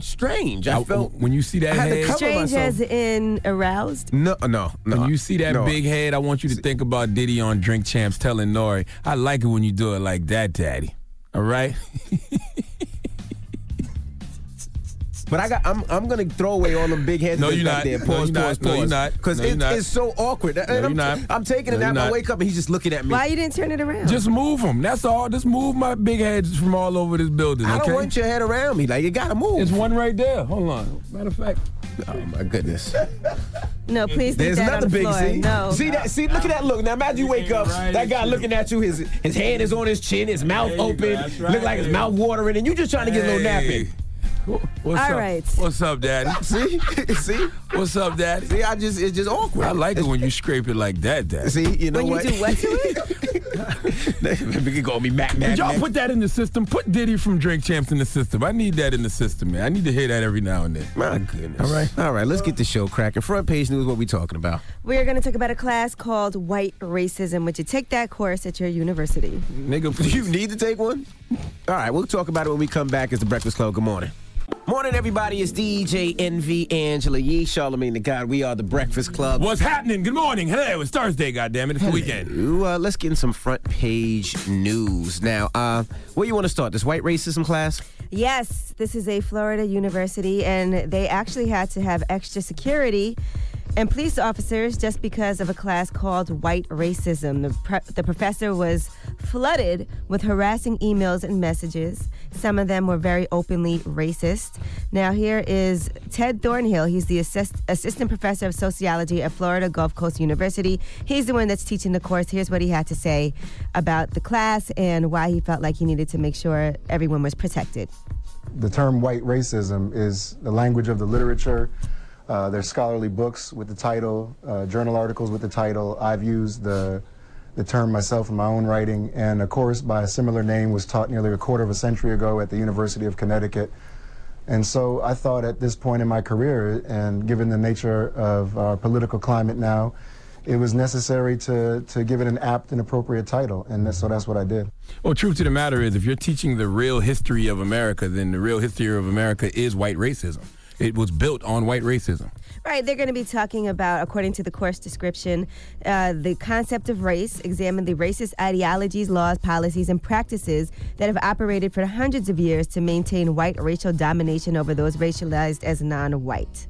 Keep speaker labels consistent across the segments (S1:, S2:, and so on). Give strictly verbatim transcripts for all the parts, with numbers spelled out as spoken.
S1: strange. I,
S2: I-
S1: felt
S2: when you see that
S1: I had to
S2: head-
S1: cover
S3: Strange
S1: myself.
S3: as in aroused?
S1: No, no, no.
S2: When you see that
S1: no.
S2: big head, I want you to think about Diddy on Drink Champs telling Nori, I like it when you do it like that, Daddy. All right?
S1: But I got. I'm. I'm gonna throw away all them big heads.
S2: No,
S1: back
S2: you're not.
S1: There.
S2: No,
S1: Pause.
S2: you're not.
S1: pause.
S2: No,
S1: Pause.
S2: you're not.
S1: Because
S2: No, you're
S1: it,
S2: not.
S1: it's so awkward. And
S2: No,
S1: I'm,
S2: you're not.
S1: I'm taking
S2: No,
S1: a
S2: you're
S1: nap. I
S2: not.
S1: wake up and he's just looking at me.
S3: Why you didn't turn it around?
S2: Just move them. That's all. Just move my big heads from all over this building,
S1: I
S2: okay?
S1: don't want your head around me. Like, you gotta move.
S2: It's one right there. Hold on. Matter of fact.
S1: Oh my goodness.
S3: No, please leave
S1: There's
S3: that
S1: another
S3: on the
S1: big
S3: floor.
S1: see.
S3: No.
S1: See that? See, look at that look. Now imagine you wake up,
S2: Right,
S1: that guy
S2: it's
S1: looking at you, his his hand is on his chin, his mouth
S2: There you go.
S1: open,
S2: That's
S1: look
S2: right.
S1: like his mouth watering, and you just trying to get a little nap in.
S2: What's
S3: All
S2: up?
S3: right.
S2: What's up, Daddy?
S1: See? See?
S2: What's up, Daddy?
S1: See, I just it's just awkward.
S2: I like it when you scrape it like that, Daddy.
S1: See, you know
S3: When you
S1: what?
S3: do what to it?
S1: We can call me Mac Mac.
S2: Did y'all
S1: Mac.
S2: put that in the system? Put Diddy from Drink Champs in the system. I need that in the system, man. I need to hear that every now and then.
S1: My goodness.
S2: All right.
S1: All right, let's get the show cracking. Front page news, what we talking about?
S3: We're going to talk about a class called White Racism. Would you take that course at your university?
S2: Nigga,
S1: Do
S2: please.
S1: you need to take one? All right, we'll talk about it when we come back. It's the Breakfast Club. Good morning. Morning, everybody. It's D J Envy, Angela Yee, Charlamagne the God. We are the Breakfast Club.
S2: What's happening? Good morning. Hello, it's Thursday, goddammit. It's the weekend.
S1: Ooh, uh, let's get in some front page news. Now, uh, where you want to start? This white racism class?
S3: Yes, this is a Florida university, and they actually had to have extra security and police officers just because of a class called White Racism. The, pre- the professor was flooded with harassing emails and messages. Some of them were very openly racist. Now, here is Ted Thornhill. He's the assist- assistant professor of sociology at Florida Gulf Coast University. He's the one that's teaching the course. Here's what he had to say about the class and why he felt like he needed to make sure everyone was protected.
S4: The term white racism is the language of the literature. Uh, there's scholarly books with the title, uh, journal articles with the title. I've used the the term myself in my own writing, and a course by a similar name was taught nearly a quarter of a century ago at the University of Connecticut. And so I thought at this point in my career, and given the nature of our political climate now, it was necessary to, to give it an apt and appropriate title, and so that's what I did.
S2: Well, truth to the matter is, if you're teaching the real history of America, then the real history of America is white racism. It was built on white racism.
S3: Right, they're going to be talking about, according to the course description, uh, the concept of race, examine the racist ideologies, laws, policies, and practices that have operated for hundreds of years to maintain white racial domination over those racialized as non-white.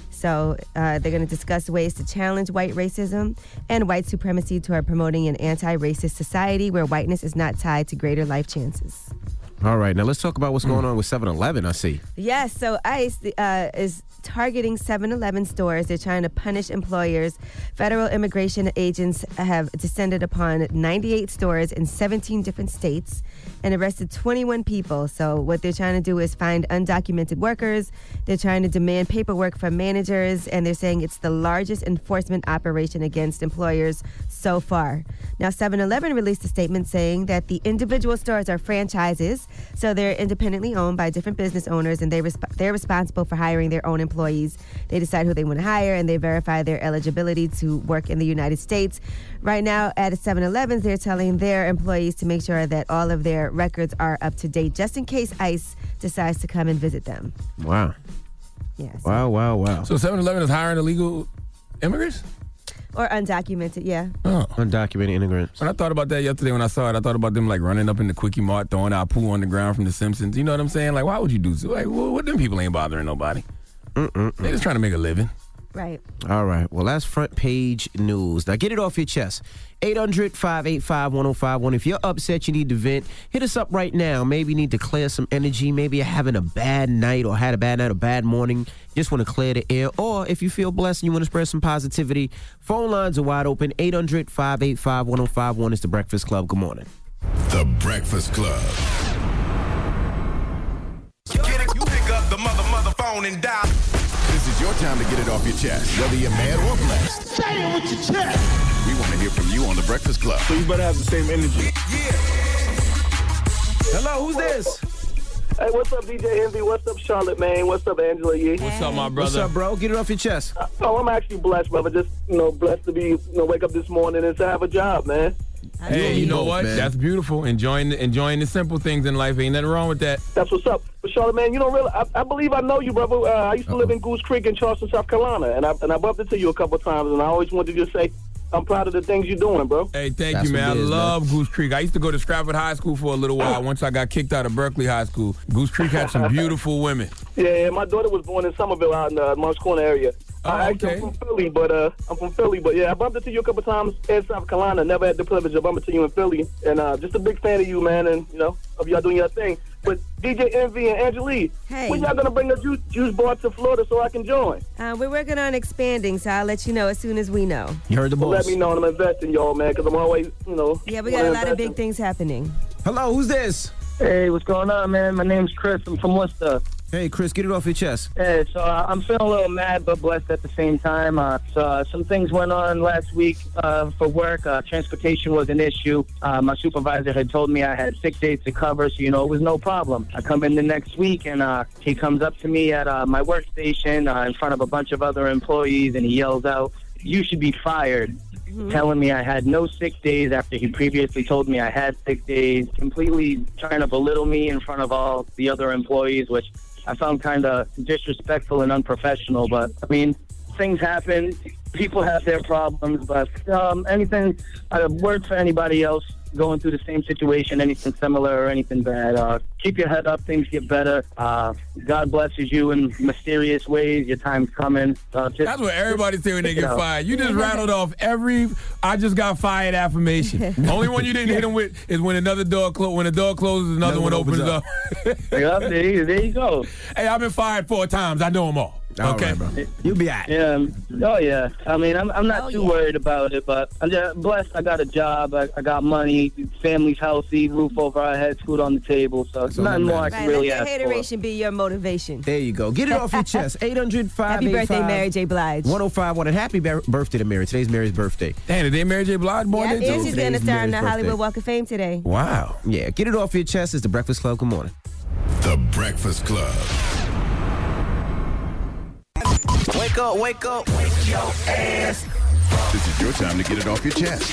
S3: So uh, they're going to discuss ways to challenge white racism and white supremacy toward promoting an anti-racist society where whiteness is not tied to greater life chances.
S1: All right, now let's talk about what's going on with seven eleven, I see.
S3: Yes, so ICE uh, is targeting seven eleven stores. They're trying to punish employers. Federal immigration agents have descended upon ninety-eight stores in seventeen different states and arrested twenty-one people. So what they're trying to do is find undocumented workers. They're trying to demand paperwork from managers, and they're saying it's the largest enforcement operation against employers so far. Now, seven eleven released a statement saying that the individual stores are franchises, so they're independently owned by different business owners, and they resp- they're responsible for hiring their own employees. They decide who they want to hire, and they verify their eligibility to work in the United States. Right now, at seven elevens, they're telling their employees to make sure that all of their records are up to date, just in case ICE decides to come and visit them.
S1: Wow.
S3: Yes.
S1: Wow, wow, wow.
S2: So seven eleven is hiring illegal immigrants?
S3: Or undocumented, yeah.
S2: Oh.
S1: Undocumented immigrants.
S2: When I thought about that yesterday when I saw it, I thought about them like running up in the Quickie Mart, throwing out poo on the ground from The Simpsons. You know what I'm saying? Like, why would you do so? Like, well, what them people ain't bothering nobody.
S1: Mm-mm-mm.
S2: They just trying to make a living.
S3: Right.
S1: All right. Well, that's front page news. Now, get it off your chest. eight hundred, five eight five, one oh five one. If you're upset, you need to vent, hit us up right now. Maybe you need to clear some energy. Maybe you're having a bad night or had a bad night or bad morning. Just want to clear the air. Or if you feel blessed and you want to spread some positivity, phone lines are wide open. eight hundred, five eight five, one oh five one is the Breakfast Club. Good morning.
S5: The Breakfast Club.
S6: Get it, you pick up the mother, mother phone and dial.
S5: This is your time to get it off your chest, whether you're mad or blessed.
S6: Say it with your chest.
S5: We want to hear from you on The Breakfast Club.
S6: So you better have the same energy. Yeah.
S1: Hello, who's this?
S7: Hey, what's up, D J Envy? What's up, Charlamagne? What's up, Angela Yee?
S2: What's up, my brother?
S1: What's up, bro? Get it off your chest.
S7: Uh, oh, I'm actually blessed, brother. Just, you know, blessed to be, you know, wake up this morning and to have a job, man.
S2: Hey, you know what? Man. That's beautiful. Enjoying the, enjoying the simple things in life. Ain't nothing wrong with that.
S7: That's what's up. But Charlamagne, you don't really. I, I believe I know you, brother. Uh, I used to Uh-oh. live in Goose Creek in Charleston, South Carolina, and I and I bumped into you a couple of times, and I always wanted to just say, I'm proud of the things you're doing, bro.
S2: Hey, thank
S1: That's
S2: you, man. I
S1: is,
S2: love
S1: man.
S2: Goose Creek. I used to go to Stratford High School for a little while. Once I got kicked out of Berkeley High School, Goose Creek had some beautiful women.
S7: Yeah, yeah, my daughter was born in Somerville out in the Moncks Corner area.
S2: Oh,
S7: I
S2: okay.
S7: I'm from Philly, but uh, I'm from Philly, but yeah, I bumped into you a couple times in South Carolina. Never had the privilege of bumping into you in Philly, and uh, just a big fan of you, man. And you know, of y'all doing your thing. But D J Envy and Angelique,
S3: hey.
S7: when y'all gonna bring a juice, juice bar to Florida so I can join?
S3: Uh, we're working on expanding, so I'll let you know as soon as we know.
S1: You heard the boss.
S7: Well, let me know, and I'm investing, y'all, man, because I'm always, you know.
S3: Yeah, we got a lot of big things happening.
S1: Hello, who's this?
S8: Hey, what's going on, man? My name's Chris. I'm from Worcester.
S1: Hey, Chris, get it off your chest.
S8: Hey, so uh, I'm feeling a little mad but blessed at the same time. Uh, so, uh, some things went on last week uh, for work. Uh, transportation was an issue. Uh, my supervisor had told me I had six days to cover, so, you know, it was no problem. I come in the next week, and uh, he comes up to me at uh, my workstation uh, in front of a bunch of other employees, and he yells out, "You should be fired." Mm-hmm. Telling me I had no sick days after he previously told me I had sick days, completely trying to belittle me in front of all the other employees, which I found kind of disrespectful and unprofessional. But, I mean, things happen. People have their problems. But um, anything, a word for anybody else going through the same situation, anything similar or anything bad, uh, keep your head up. Things get better. Uh, God blesses you in mysterious ways. Your time's coming. Uh, just,
S2: That's what everybody say when they get fired. You just rattled off every "I just got fired" affirmation. The only one you didn't hit them with is when another door closes. When a door closes, another, another one, one opens, opens up. up.
S8: Yeah, there, you, there you go.
S2: Hey, I've been fired four times. I know them all.
S1: All
S2: okay,
S1: right, bro. You'll be all right.
S8: Yeah. Oh, yeah. I mean, I'm I'm not
S3: oh,
S8: too
S3: yeah.
S8: worried about it, but I'm just blessed. I got a job. I, I got money. Family's healthy. Roof over our heads. Food on the table. So
S1: That's
S8: nothing more I can
S3: Right,
S8: really
S3: let
S8: ask
S3: your
S8: for.
S3: hateration be your motivation.
S1: There you go. Get it off your chest. eight hundred, five eight five,
S3: Happy birthday, Mary J. Blige.
S1: one oh five one. And happy ber- birthday to Mary. Today's Mary's birthday.
S2: Damn, today Mary J. Blige born
S3: Yeah,
S2: day, too?
S3: and she's going to
S1: Today's
S3: star in the
S1: Mary's
S3: Hollywood
S1: birthday.
S3: Walk of Fame today.
S2: Wow.
S1: Yeah, get it off your chest. It's the Breakfast Club. Good morning.
S5: The Breakfast Club.
S1: Wake up, wake up. Wake your ass.
S5: This is your time to get it off your chest.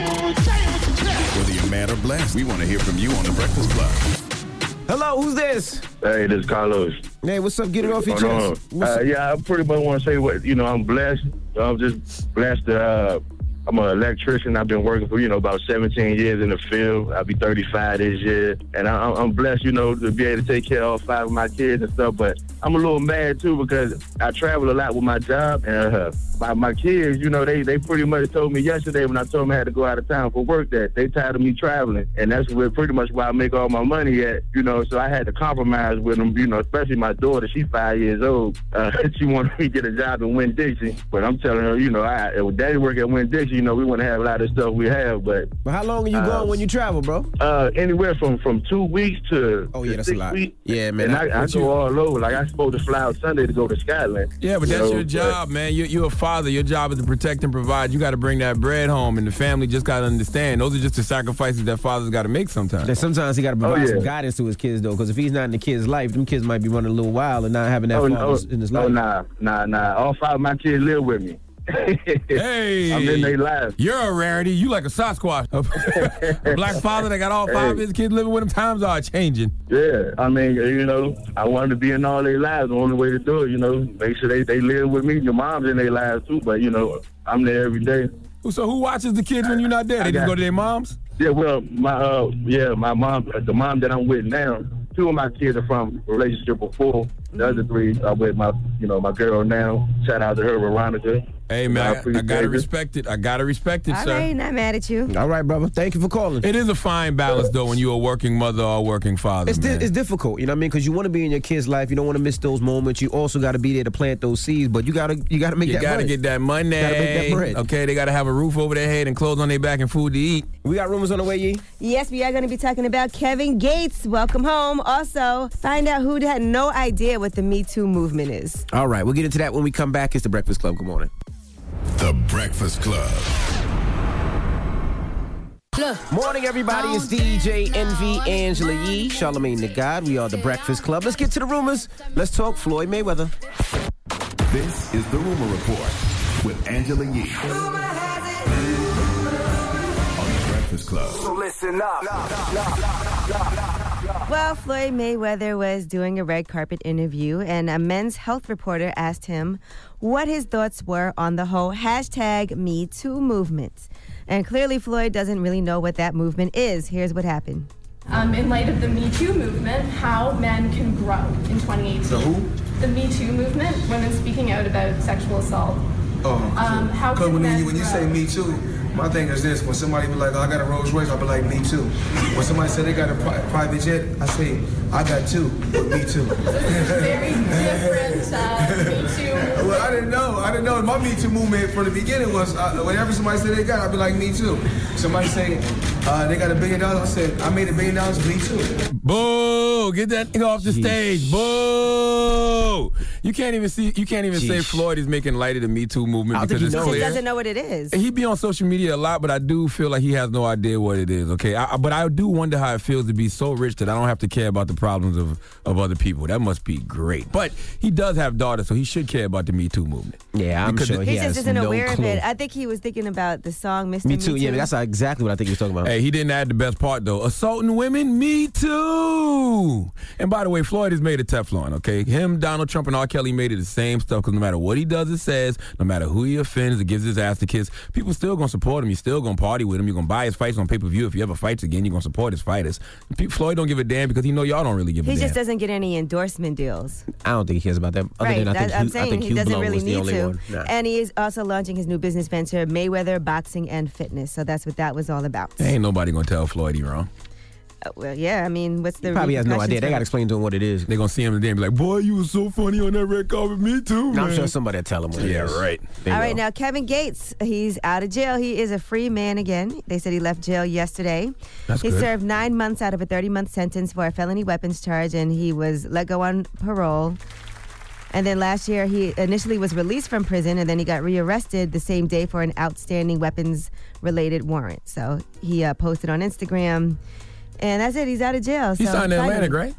S5: Whether you're mad or blessed, we want to hear from you on The Breakfast Club.
S1: Hello, who's this?
S9: Hey, this is Carlos.
S1: Hey, what's up? Get it off your
S9: Hold on.
S1: chest. What's
S9: Uh,
S1: up?
S9: yeah, I pretty much want to say what, you know, I'm blessed. I'm just blessed to, uh, I'm an electrician. I've been working for, you know, about seventeen years in the field. I'll be thirty-five this year. And I, I'm blessed, you know, to be able to take care of all five of my kids and stuff. But I'm a little mad, too, because I travel a lot with my job. And uh, my, my kids, you know, they, they pretty much told me yesterday when I told them I had to go out of town for work that they tired of me traveling. And that's where pretty much where I make all my money at, you know. So I had to compromise with them, you know, especially my daughter. She's five years old. Uh, she wanted me to get a job in Winn-Dixie. But I'm telling her, you know, I, with daddy work at Winn-Dixie, you know, we want to have a lot of stuff we have, but...
S1: But how long are you
S9: uh,
S1: going when you travel, bro?
S9: Uh, anywhere from, from two weeks to
S1: Oh, yeah,
S9: to
S1: that's
S9: six
S1: a lot.
S9: weeks.
S1: Yeah, man.
S9: And
S1: I-
S9: I, I
S1: but
S9: go
S1: you-
S9: all over. Like, I'm supposed to fly out Sunday to go to Scotland.
S2: Yeah, but
S9: you
S2: that's
S9: know,
S2: your job, man. You're, you're a father. Your job is to protect and provide. You got to bring that bread home, and the family just got to understand. Those are just the sacrifices that fathers got to make sometimes.
S1: That sometimes he got to provide
S9: Oh, yeah.
S1: some guidance to his kids, though, because if he's not in the kid's life, them kids might be running a little wild and not having that
S9: Oh,
S1: father
S9: no,
S1: in his
S9: oh,
S1: life.
S9: nah, nah, nah. All five of my kids live with me.
S2: Hey,
S9: I'm in their lives.
S2: You're a rarity. You like a Sasquatch. A black father that got all five of
S9: Hey.
S2: his kids living with him. Times are changing.
S9: Yeah, I mean, you know, I wanted to be in all their lives. The only way to do it, you know, make sure they, they live with me. Your mom's in their lives, too, but, you know, I'm there every day.
S2: So who watches the kids when you're not there? They
S9: I
S2: just
S9: got-
S2: go to their moms?
S9: Yeah, well, my uh, yeah, my mom, the mom that I'm with now, two of my kids are from a relationship before. The other three are with my, you know, my girl now. Shout out to her, Veronica.
S2: Hey, man, I, I got to respect it. I got to respect it,
S3: All
S2: sir.
S3: right, not mad at you.
S1: All right, brother. Thank you for calling.
S2: It is a fine balance, though, when you're a working mother or a working father,
S1: It's, di-
S2: man.
S1: it's difficult, you know what I mean? Because you want to be in your kid's life. You don't want to miss those moments. You also got to be there to plant those seeds, but you got to you got to make
S2: You
S1: that
S2: got to
S1: money.
S2: get that money.
S1: Gotta make that bread.
S2: Okay, they got to have a roof over their head and clothes on their back and food to eat.
S1: We got rumors on the way, Yee?
S3: Yes, we are going to be talking about Kevin Gates. Welcome home. Also, find out who had no idea what the Me Too movement is.
S1: All right, we'll get into that when we come back. It's The Breakfast Club. Good morning.
S5: The Breakfast Club.
S1: Morning, everybody. It's D J Envy, Angela Yee, Charlamagne the God. We are The Breakfast Club. Let's get to the rumors. Let's talk Floyd Mayweather.
S5: This is the Rumor Report with Angela Yee. On The Breakfast
S2: Breakfast Club.
S6: So listen up.
S3: Well, Floyd Mayweather was doing a red carpet interview, and a Men's Health reporter asked him what his thoughts were on the whole hashtag Me Too movement. And clearly, Floyd doesn't really know what that movement is. Here's what happened.
S10: Um, in light of the Me Too movement, how men can grow in twenty eighteen.
S11: The who?
S10: The Me Too movement, women speaking out about sexual assault.
S11: Oh,
S10: um, how
S11: because
S10: can
S11: when,
S10: men
S11: you, when you
S10: grow?
S11: say Me Too, my thing is this: when somebody be like, oh, "I got a Rolls Royce," I'll be like, "Me too." When somebody say they got a pri- private jet, I say, "I got two, but me too."
S10: Very different uh, Me Too.
S11: Well, I didn't know. I didn't know. My Me Too movement from the beginning was uh, whenever somebody say they got, I'd be like, "Me too." Somebody say uh, they got a billion dollars, I said, "I made a billion dollars, me too."
S2: Boo! Get that thing off the
S1: Jeez.
S2: stage. Boo! You can't even see. You can't even say
S1: Jeez.
S2: Floyd is making light of the Me Too movement
S1: I don't
S2: because
S1: think
S2: it's
S1: he knows.
S3: He
S2: clear.
S3: doesn't know what it is.
S2: He be on social media a lot, but I do feel like he has no idea what it is. Okay, I, but I do wonder how it feels to be so rich that I don't have to care about the problems of, of other people. That must be great. But he does have daughters, so he should care about the Me Too movement.
S1: Yeah, I'm
S2: Because
S1: sure
S2: it-
S1: he,
S3: He
S1: has
S3: just isn't
S1: no
S3: aware
S1: clue.
S3: of it. I think he was thinking about the song Mister
S1: Me too. Yeah, that's exactly what I think he was talking about.
S2: Hey, he didn't add the best part though. Assaulting women, me too. And by the way, Floyd has made it Teflon. Okay, him, Donald Trump, and R. Kelly made it the same stuff. Because no matter what he does or says, no matter who he offends or gives his ass to kiss, people still gonna support him. You're still gonna party with him. You're gonna buy his fights on pay per view. If he ever fights again, you're gonna support his fighters. Pe- Floyd don't give a damn because he know y'all don't really give
S3: He
S2: a damn.
S3: just doesn't get any endorsement deals.
S1: I don't think he cares about that. Other
S3: Right,
S1: than I
S3: that-
S1: think,
S3: I'm
S1: Hugh,
S3: saying
S1: I think
S3: he
S1: Hugh
S3: doesn't
S1: Blow
S3: really
S1: was the
S3: need
S1: only
S3: to.
S1: one. Nah.
S3: And he is also launching his new business venture, Mayweather Boxing and Fitness. So that's what that was all about.
S2: Ain't nobody gonna tell Floyd he wrong.
S3: Uh, well, yeah, I mean, what's the
S1: He probably has no
S3: repercussions
S1: idea. They
S3: for
S1: got to
S3: it?
S1: explain to him what it is.
S2: They gonna see him today and be like, "Boy, you was so funny on that red carpet, me too."
S1: And I'm
S2: man."
S1: sure somebody will tell him what it
S2: Yeah,
S1: is.
S2: right.
S1: They
S3: All right,
S1: will.
S3: now Kevin Gates, he's out of jail. He is a free man again. They said he left jail yesterday.
S2: That's
S3: he
S2: good.
S3: served nine months out of a thirty-month sentence for a felony weapons charge, and he was let go on parole. And then last year, he initially was released from prison, and then he got rearrested the same day for an outstanding weapons-related warrant. So he uh, posted on Instagram, and that's it. He's out of jail.
S2: He
S3: so
S2: signed the
S3: finally.
S2: Atlantic, right?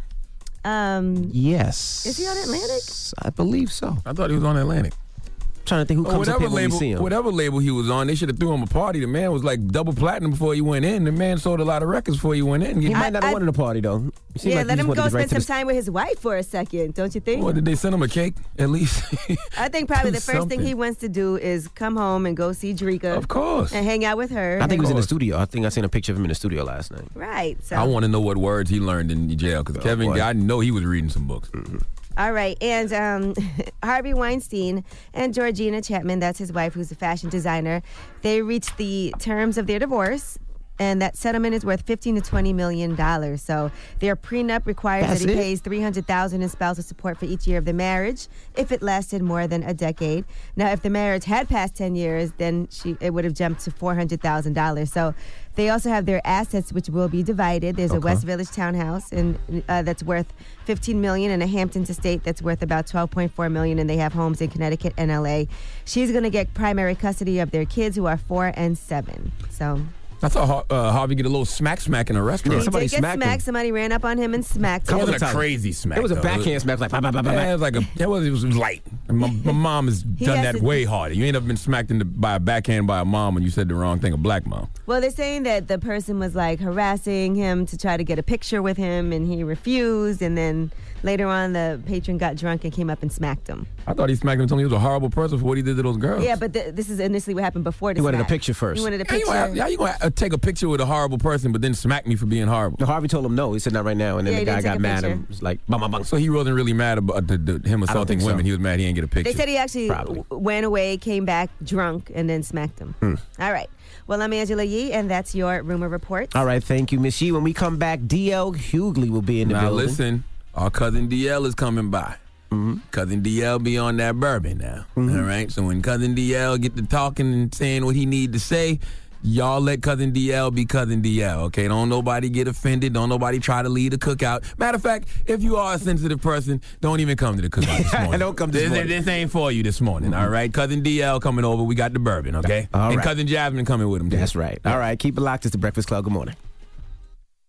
S3: Um,
S1: Yes.
S3: Is he on Atlantic?
S1: I believe so.
S2: I thought he was on Atlantic.
S1: trying to think who
S2: Or
S1: comes up
S2: whatever
S1: here when
S2: label,
S1: we see him.
S2: whatever label he was on, they should have threw him a party. The man was like double platinum before he went in. The man sold a lot of records before he went in.
S1: He might not have wanted a party though. It seemed
S3: Yeah,
S1: like he
S3: let
S1: just
S3: him
S1: wanted
S3: go
S1: to get right
S3: spend
S1: to
S3: some
S1: the-
S3: time with his wife for a second, don't you think?
S2: Or did they send him a cake at least?
S3: I think probably
S2: Do
S3: the first thing
S2: something.
S3: he wants to do is come home and go see Drika.
S2: Of course.
S3: And hang out with her.
S1: I think he was in the
S2: course.
S1: studio. I think I seen a picture of him in the studio last night.
S3: Right. So.
S2: I want to know what words he learned in jail because Kevin,
S1: boy.
S2: I know he was reading some books.
S3: All right, and um, Harvey Weinstein and Georgina Chapman, that's his wife, who's a fashion designer, they reached the terms of their divorce, and that settlement is worth fifteen to twenty million dollars. So their prenup requires
S1: That's
S3: that he
S1: it?
S3: pays three hundred thousand dollars in spousal support for each year of the marriage if it lasted more than a decade. Now, if the marriage had passed ten years, then she it would have jumped to four hundred thousand dollars. So they also have their assets, which will be divided. There's a
S1: Okay.
S3: West Village townhouse and uh, that's worth fifteen million dollars and a Hamptons estate that's worth about twelve point four million dollars, and they have homes in Connecticut and L A. She's going to get primary custody of their kids, who are four and seven. So
S2: I saw Har- uh, Harvey get a little smack smack in a restaurant.
S3: he did get smacked. Somebody ran up on him and smacked
S2: It
S3: him.
S2: wasn't a crazy smack.
S1: It was a
S2: though.
S1: backhand smack, like, bah, bah, bah, bah,
S2: Yeah,
S1: bah.
S2: it was like a. It was, it was light. My, my mom has
S3: He
S2: done
S3: has
S2: that
S3: to-
S2: way harder. You ain't ever been smacked in the, by a backhand by a mom when you said the wrong thing. A black mom.
S3: Well, they're saying that the person was like harassing him to try to get a picture with him, and he refused. And then later on, the patron got drunk and came up and smacked him.
S2: I thought he smacked him and told me he was a horrible person for what he did to those girls.
S3: Yeah, but th- this is initially what happened before the
S1: He wanted a
S3: smack.
S1: picture first.
S3: He wanted a
S2: How you
S3: picture.
S2: gonna, how you gonna uh, take a picture with a horrible person but then smack me for being horrible?
S1: No, Harvey told him no. He said not right now, and then
S3: Yeah,
S1: the
S3: he
S1: guy
S3: didn't
S1: got
S3: take a
S1: mad.
S3: picture.
S1: And was like, bang, bang, bang.
S2: So he wasn't really mad about the, the, him assaulting
S1: think so.
S2: women. He was mad he didn't get a picture.
S3: They said he actually
S1: Probably.
S3: w- went away, came back drunk, and then smacked him.
S1: Hmm.
S3: All right. Well, I'm Angela Yee, and that's your rumor report.
S1: All right, thank you, Miss Yee. When we come back, D L Hughley will be in the
S2: Now
S1: building.
S2: listen, our cousin D L is coming by.
S1: Mm-hmm.
S2: Cousin D L be on that bourbon now. All right. So when cousin D L get to talking and saying what he need to say, y'all let cousin D L be cousin D L. Okay. Don't nobody get offended. Don't nobody try to lead a cookout. Matter of fact, if you are a sensitive person, don't even come to the cookout this morning.
S1: Don't come this
S2: this,
S1: morning.
S2: this ain't for you this morning. All right. Cousin D L coming over. We got the bourbon. Okay.
S1: All
S2: and
S1: right.
S2: cousin Jasmine coming with him. Too.
S1: That's right. All right, keep it locked. It's the Breakfast Club. Good morning.
S12: Morning,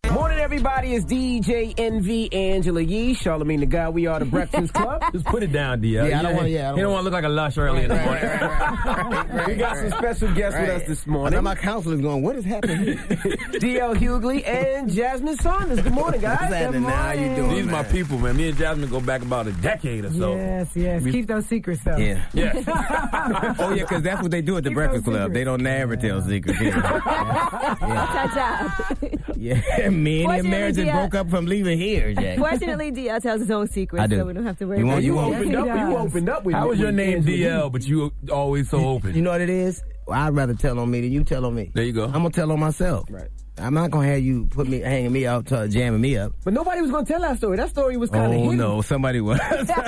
S1: everybody? It's D J Envy, Angela Yee, Charlamagne the Guy. We are the Breakfast Club.
S2: Just put it down, D L.
S1: Yeah, I don't want. Yeah, I don't
S2: he don't want to look like a lush early in the morning.
S1: Right, right, right, we got some special guests
S13: right.
S1: with us this morning.
S13: I know my counselor's going, what is happening?
S1: D L Hughley and Jasmine Saunders. Good morning, guys.
S13: What's happening now? How you doing?
S2: These are my people, man. Me and Jasmine go back about a decade or so.
S14: Yes, yes.
S2: We,
S14: Keep those secrets, though.
S13: Yeah.
S2: Yeah.
S13: Oh, yeah, because that's what they do at the
S14: Keep
S13: Breakfast
S14: those
S13: Club. They don't never tell secrets. Yeah.
S3: That's our job.
S13: Yeah, me and your marriage just broke up from leaving here, Jack.
S3: Fortunately, D L tells his own secrets,
S13: I do.
S3: so we don't have to worry
S13: You
S3: about
S13: want-
S3: it.
S13: you
S1: You
S13: want-
S1: opened up. You opened up with.
S2: How was your
S1: with
S2: name
S1: Angela
S2: D L,
S1: Yee.
S2: but you always so open?
S13: You know what it is? Well, I'd rather tell on me than you tell on me.
S2: There you go.
S13: I'm going to tell on myself.
S1: Right.
S13: I'm not going to have you put me hanging me out, to, jamming me up.
S1: But nobody was going to tell that story. That story was kind of
S13: Oh,
S1: hidden.
S13: no, somebody was.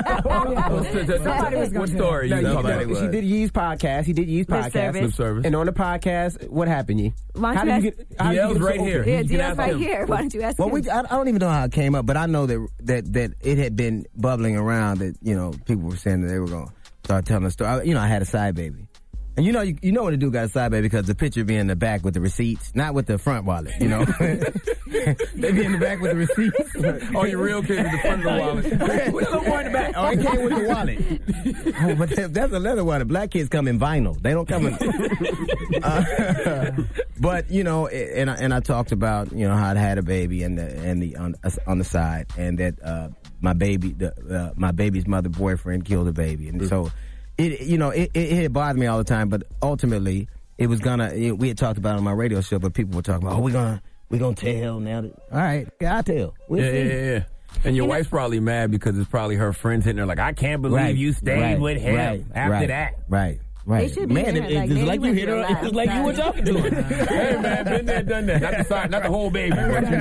S14: Somebody was gonna
S2: What
S14: tell
S2: story?
S1: No,
S2: You
S1: you
S2: know
S1: know,
S2: about it?
S13: was.
S1: she did Yee's podcast. He did Yee's
S3: Lip
S1: podcast.
S3: service.
S2: Lip service.
S1: And on the podcast, what happened, Yee?
S3: Why
S1: How
S3: don't
S1: did
S3: you
S1: you get? How did you
S2: D L's
S1: get so
S2: right
S1: open?
S2: here.
S3: Yeah,
S2: You
S3: D
S2: can
S3: L's
S2: ask
S3: right
S2: him.
S3: here. Why don't you ask
S13: Well,
S3: him?
S13: we, I, I don't even know how it came up, but I know that that that it had been bubbling around that, you know, people were saying that they were going to start telling the story. I, you know, I had a side baby. And you know, you, you know when a dude got a side baby because the picture be in the back with the receipts, not with the front wallet, you know. They be in the back with the receipts.
S2: Oh, your real kid in the front of the wallet.
S13: With the little boy in the back. Oh, it came with the wallet. Oh, but that, that's a leather wallet. Black kids come in vinyl. They don't come in. Uh, but you know, and I, and I talked about, you know, how I had a baby and the and the on, on the side, and that uh, my baby, the, uh, my baby's mother boyfriend killed the baby, and so it, you know, it, it, it bothered me all the time. But ultimately, it was gonna. You know, we had talked about it on my radio show, but people were talking about, oh, we're gonna we're gonna tell now. That, all right, yeah, I tell. We'll
S2: Yeah,
S13: see.
S2: yeah, yeah. And your wife's probably mad because it's probably her friends hitting her like, I can't believe
S13: Right,
S2: you stayed
S13: right,
S2: with him
S13: right,
S2: after
S13: right,
S2: that.
S13: Right, right.
S3: They should be
S13: Man,
S3: hitting
S13: it,
S3: her like,
S13: it's
S3: man,
S13: like
S3: you
S13: you
S3: went
S13: hit
S3: through
S13: her.
S3: a lot.
S13: It's like you were talking to her.
S2: Hey, man, been there, done that. Not the side, not the whole baby.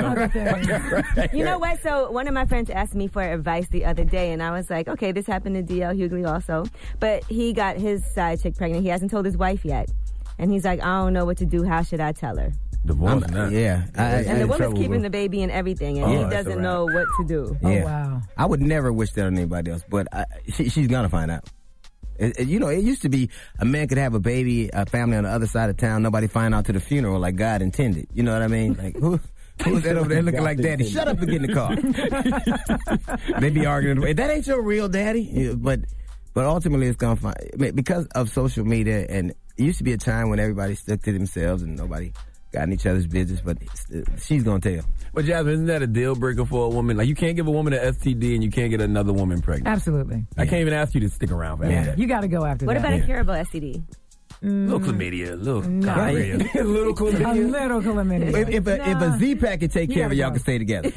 S2: But,
S3: You know what? So one of my friends asked me for advice the other day, and I was like, okay, this happened to D L Hughley also. But he got his side chick pregnant. He hasn't told his wife yet. And he's like, I don't know what to do. How should I tell her?
S2: Divorce
S13: I'm-
S2: now.
S13: Yeah. I, I,
S3: And
S13: I
S3: the
S13: in
S3: woman's
S13: trouble,
S3: keeping
S13: bro.
S3: the baby and everything, and
S2: Oh,
S3: he
S2: that's
S3: doesn't
S2: a wrap.
S3: know what to do.
S13: Yeah.
S14: Oh, wow.
S13: I would never wish that on anybody else, but I, she, she's gonna find out. It, it- you know, it used to be a man could have a baby, a family on the other side of town, nobody find out to the funeral like God intended. You know what I mean? Like, who, who's that over there looking like daddy? Shut up and get in the car. They be arguing, that ain't your real daddy. Yeah, but, but ultimately it's gonna find, I mean, because of social media, and it used to be a time when everybody stuck to themselves and nobody got in each other's business, but she's gonna tell.
S2: But Jasmine, isn't that a deal breaker for a woman? Like, you can't give a woman an S T D and you can't get another woman pregnant.
S14: Absolutely.
S2: I can't even ask you to stick around for
S14: Yeah.
S2: that.
S14: You got to go after
S3: What
S14: that.
S3: about a curable S T D?
S2: Little chlamydia, little
S14: No.
S2: gonorrhea.
S1: A little cool.
S14: A little chlamydia.
S13: If, if, a, if a Z-Pack could take
S14: You
S13: care of it,
S14: gotta
S13: y'all
S14: go.
S13: can stay together.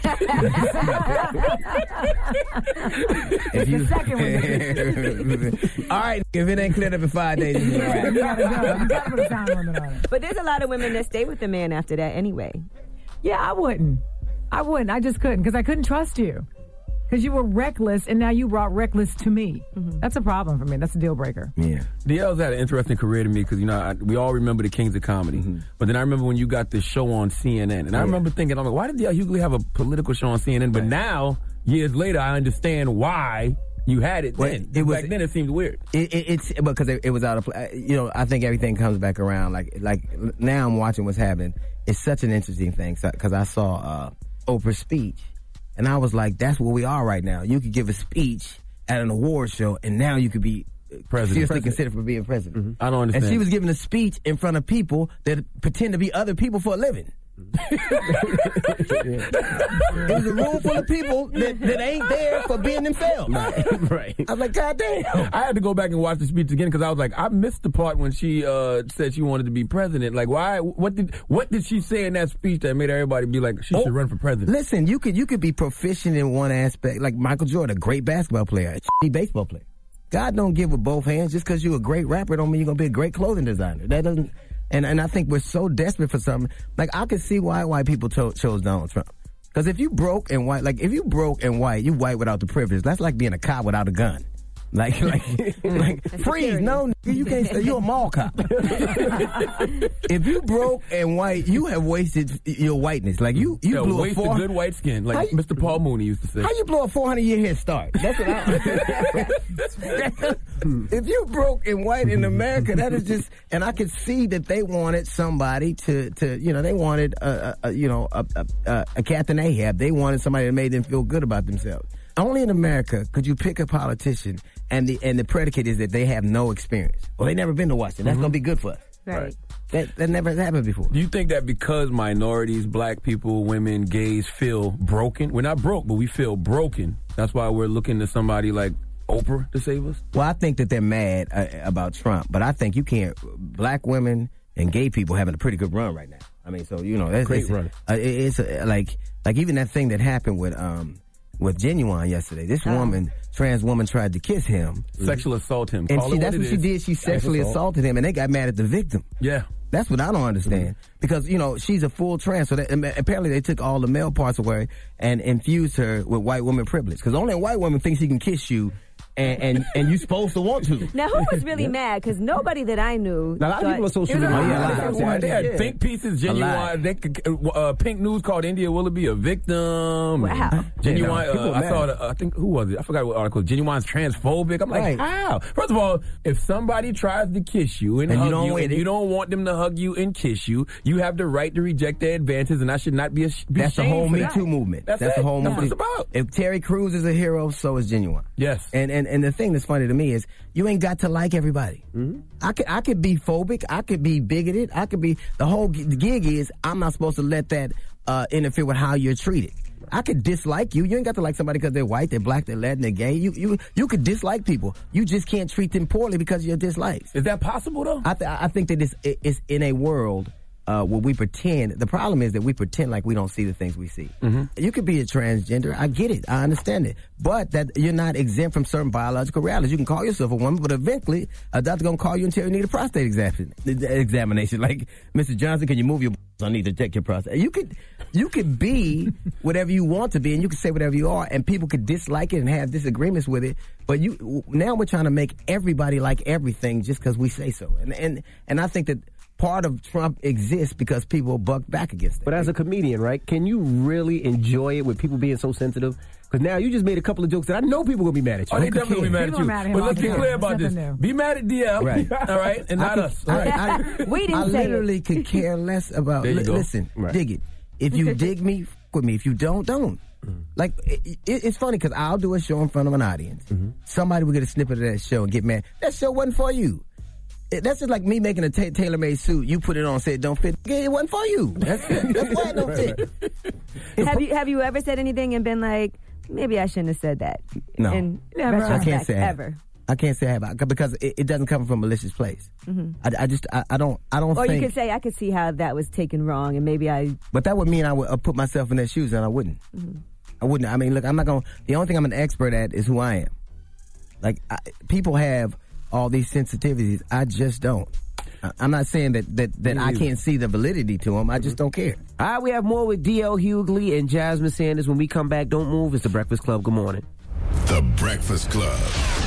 S13: If
S14: The second
S13: All right, if it ain't cleared up in five days, it's a wrap.
S14: You got to go. You got to put a time limit on it.
S3: But there's a lot of women that stay with the man after that anyway.
S14: Yeah, I wouldn't. I wouldn't. I just couldn't because I couldn't trust you. Because you were reckless, and now you brought reckless to me.
S3: Mm-hmm.
S14: That's a problem for me. That's a deal breaker.
S13: Yeah.
S2: D L's had an interesting career to me because, you know, I, we all remember the Kings of Comedy.
S13: Mm-hmm.
S2: But then I remember when you got this show on C N N. And I remember thinking, I'm like, why did D L Hughley have a political show on C N N? But now, years later, I understand why you had it
S13: Well,
S2: then.
S13: it was-
S2: Back then, it seemed weird.
S13: It, it, it's because it, it was out of play. You know, I think everything comes back around. Like, like now I'm watching what's happening. It's such an interesting thing because I saw uh, Oprah's speech, and I was like, "That's where we are right now. You could give a speech at an award show, and now you could be
S2: President.
S13: seriously
S2: President.
S13: considered for being president."
S2: Mm-hmm. I don't understand.
S13: And she was giving a speech in front of people that pretend to be other people for a living. It was a room full of people that, that ain't there for being themselves.
S2: Right, right.
S13: I was like, God damn.
S2: I had to go back and watch the speech again because I was like, I missed the part when she uh, said she wanted to be president. Like, why? What did what did she say in that speech that made everybody be like, she
S13: Oh,
S2: should run for president?
S13: Listen, you could you could be proficient in one aspect, like Michael Jordan, a great basketball player, a baseball player. God don't give with both hands. Just because you're a great rapper don't mean you're gonna be a great clothing designer. That doesn't. And and I think we're so desperate for something. Like, I could see why white people to, chose Donald Trump. Because if you broke and white, like if you broke and white, you white without the privilege. That's like being a cop without a gun. Like, like, like, freeze! No, nigga, you can't stay. You're a mall cop. If you broke and white, you have wasted your whiteness. Like you, you
S2: Yo,
S13: blew a
S2: wasted
S13: four.
S2: good white skin, like
S13: How you-
S2: Mister Paul Mooney used to say.
S13: How you blow a four hundred year head start? That's what I. If you broke and white in America, that is just. And I could see that they wanted somebody to, to you know, they wanted a, a, a you know, a, a, a Captain Ahab. They wanted somebody that made them feel good about themselves. Only in America could you pick a politician and the and the predicate is that they have no experience. Well, they never been to Washington. That's
S2: Mhm.
S13: gonna be good for us.
S3: Right.
S13: That that never happened before.
S2: Do you think that because minorities, black people, women, gays feel broken? We're not broke, but we feel broken. That's why we're looking to somebody like Oprah to save us?
S13: Well, I think that they're mad uh, about Trump, but I think you can't. Black women and gay people having a pretty good run right now. I mean, so you know, that's
S2: Great
S13: it's,
S2: run.
S13: Uh, it, it's uh, like like even that thing that happened with um with Genuine yesterday. This
S2: Oh.
S13: woman, trans woman, tried to kiss him,
S2: Sexual assault him.
S13: and
S2: Call
S13: she,
S2: it
S13: that's
S2: what
S13: what
S2: it
S13: she
S2: is.
S13: did. She sexually
S2: Assault.
S13: assaulted him, and they got mad at the victim.
S2: Yeah.
S13: That's what I don't understand. Because, you know, she's a full trans, so that, and apparently they took all the male parts away and infused her with white woman privilege. Because only a white woman thinks she can kiss you, and, and, and you're supposed to want to.
S3: Now, who was really mad? Because nobody that I knew.
S13: Now, a lot of people on social media-
S2: Oh,
S13: yeah,
S2: yeah,
S13: a lot
S2: they
S13: of
S2: had-
S13: people
S2: they had
S13: did.
S2: think pieces,
S13: A lot.
S2: genuine. They could, uh, Pink News called India Willoughby a victim.
S3: Wow.
S2: Genuine.
S13: Yeah, no, people
S2: uh, I
S13: mad.
S2: saw. The, I think who was it? I forgot what article. Genuine's transphobic. I'm like,
S13: Right.
S2: how? First of all, if somebody tries to kiss you and,
S13: And you
S2: hug
S13: don't
S2: you,
S13: want
S2: and
S13: it.
S2: you don't want them to hug you and kiss you, you have the right to reject their advances, and I should not be. A, be
S13: That's the
S2: shamed
S13: whole
S2: for
S13: Me
S2: that.
S13: Too movement.
S2: That's,
S13: That's
S2: it.
S13: the whole
S2: That's what
S13: movement.
S2: it's about.
S13: If Terry Crews is a hero, so is Genuine.
S2: Yes.
S13: And and and the thing that's funny to me is you ain't got to like everybody.
S2: Mm-hmm.
S13: I could I could be phobic. I could be bigoted. I could be the whole g- the gig is I'm not supposed to let that uh, interfere with how you're treated. I could dislike you. You ain't got to like somebody because they're white, they're black, they're Latin, they're gay. You you you could dislike people. You just can't treat them poorly because of your dislikes.
S2: Is that possible though?
S13: I th- I think that it's it's in a world. Uh, where we pretend, the problem is that we pretend like we don't see the things we see.
S2: Mm-hmm.
S13: You could be a transgender, I get it, I understand it, but that you're not exempt from certain biological realities. You can call yourself a woman, but eventually a doctor's gonna call you until you need a prostate exam- examination. Like, Mister Johnson, can you move your? I need to check your prostate. You could, you could be whatever you want to be, and you can say whatever you are, and people could dislike it and have disagreements with it. But you now we're trying to make everybody like everything just because we say so, and and and I think that. Part of Trump exists because people buck back against it.
S1: But as a comedian, right, can you really enjoy it with people being so sensitive? Because now you just made a couple of jokes that I know people going to be mad at you.
S2: Oh, they definitely gonna be mad at
S14: People
S2: you.
S14: are mad at him
S2: But
S14: all
S2: let's
S14: the
S2: get
S14: time.
S2: clear about
S14: It's
S2: this.
S14: nothing new.
S2: Be mad at D L,
S13: Right.
S2: all right, and
S13: I
S2: not
S13: could-
S2: us.
S13: I,
S2: All right.
S13: I,
S3: We didn't
S13: I
S3: say it.
S13: literally could care less about.
S2: There you
S13: li-
S2: go.
S13: Listen,
S2: Right.
S13: dig it. If you dig me, f- with me. If you don't, don't. Like it, it, it's funny because I'll do a show in front of an audience. Somebody will get a snippet of that show and get mad. That show wasn't for you. It, that's just like me making a ta- tailor-made suit. You put it on, say it don't fit. Yeah, it wasn't for you. That's, that's why it don't fit.
S3: Have you have you ever said anything and been like, maybe I shouldn't have said that?
S13: No.
S3: In
S14: Never.
S13: I can't
S3: retrospect,
S13: say I have.
S3: ever.
S13: I can't say I have because it, it doesn't come from a malicious place.
S3: Mhm.
S13: I, I just I, I don't I don't
S3: Or
S13: think.
S3: you could say, I could see how that was taken wrong, and maybe I.
S13: But that would mean I would uh, put myself in their shoes, and I wouldn't. I wouldn't. I mean, look, I'm not going to... The only thing I'm an expert at is who I am. Like, I, people have all these sensitivities. I just don't. I, I'm not saying that, that, that I can't see the validity to them. I just don't care.
S1: All right, we have more with D L Hughley and Jasmine Sanders. When we come back, don't move. It's The Breakfast Club. Good morning.
S5: The Breakfast Club.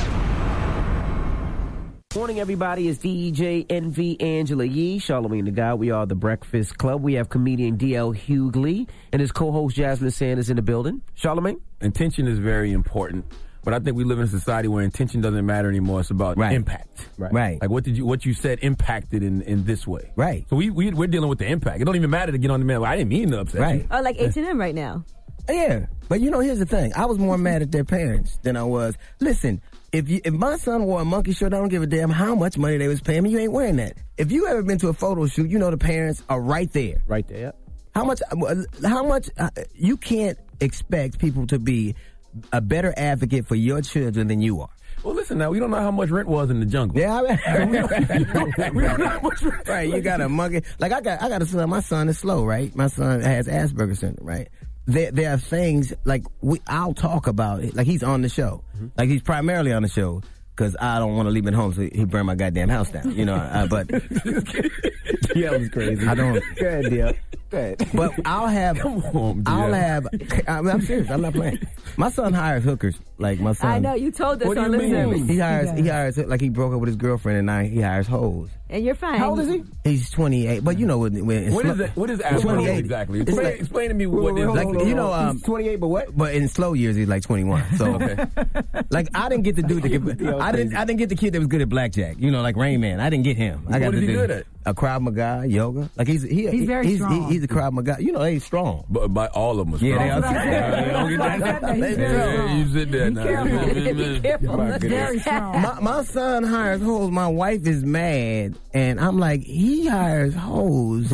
S1: Morning, everybody. It's D E J N V Angela Yee, Charlamagne the God. We are The Breakfast Club. We have comedian D L Hughley and his co-host Jasmine Sanders in the building. Charlamagne?
S2: Intention is very important, but I think we live in a society where intention doesn't matter anymore. It's about
S13: Right.
S2: impact.
S13: Right. Right.
S2: Like what did you what you said impacted in, in this way.
S13: Right.
S2: So we, we we're dealing with the impact. It don't even matter to get on the man. Well, I didn't mean to upset
S13: Right.
S2: you.
S3: Oh, like H and M right now.
S13: Yeah, but you know, here's the thing. I was more mad at their parents than I was. Listen, if you, if my son wore a monkey shirt, I don't give a damn how much money they was paying me. You ain't wearing that. If you ever been to a photo shoot, you know the parents are right there.
S1: Right there, yeah.
S13: How much, how much, uh, you can't expect people to be a better advocate for your children than you are.
S2: Well, listen now, we don't know how much rent was in the jungle.
S13: Yeah, I mean,
S2: we, don't, we don't know how much rent.
S13: right, you got a monkey. Like I got, I got a son, my son is slow, right? My son has Asperger's syndrome, right? There, there are things like we. I'll talk about it. Like he's on the show. Mm-hmm. Like he's primarily on the show because I don't want to leave him at home, so he burn my goddamn house down. You know. Uh, but
S1: Yeah, that was crazy.
S13: I don't.
S1: Go ahead, D L.
S13: that. But I'll have,
S2: on,
S13: I'll
S2: D L.
S13: have. I mean, I'm serious. I'm not playing. My son hires hookers. Like my son.
S3: I know you told us
S13: What do
S3: on
S13: you
S3: the
S13: mean?
S3: service.
S13: He hires. He hires. Like he broke up with his girlfriend, and now he hires hoes.
S3: And you're fine.
S13: How old is he? He's twenty-eight. But you know when when
S2: What is that? What is Asperger's
S13: twenty-eight
S2: exactly?
S13: It's
S2: Explain,
S13: like-
S2: explain to me what is
S13: like you know, um,
S1: twenty-eight, but what?
S13: But in slow years, he's like twenty-one. So, like, I didn't get the dude. That, I didn't. I didn't get the kid that was good at blackjack. You know, like Rain Man. I didn't get him. I got
S2: What
S13: the
S2: is he
S13: dude-
S2: good at?
S13: A Krav Maga, yoga. Like he's he,
S14: He's very
S13: he's,
S14: strong.
S13: He, he's a Krav Maga. You know, he's strong.
S2: But by all of them, are
S13: Yeah,
S2: strong.
S13: they are.
S2: Yeah, don't get
S14: That's
S2: that.
S14: why I said that. He's very
S2: Yeah,
S14: strong.
S2: you sit there
S14: Be
S2: now.
S14: careful. Be careful.
S2: My goodness.
S14: Very strong.
S13: My, my son hires hoes. My wife is mad, and I'm like, he hires hoes,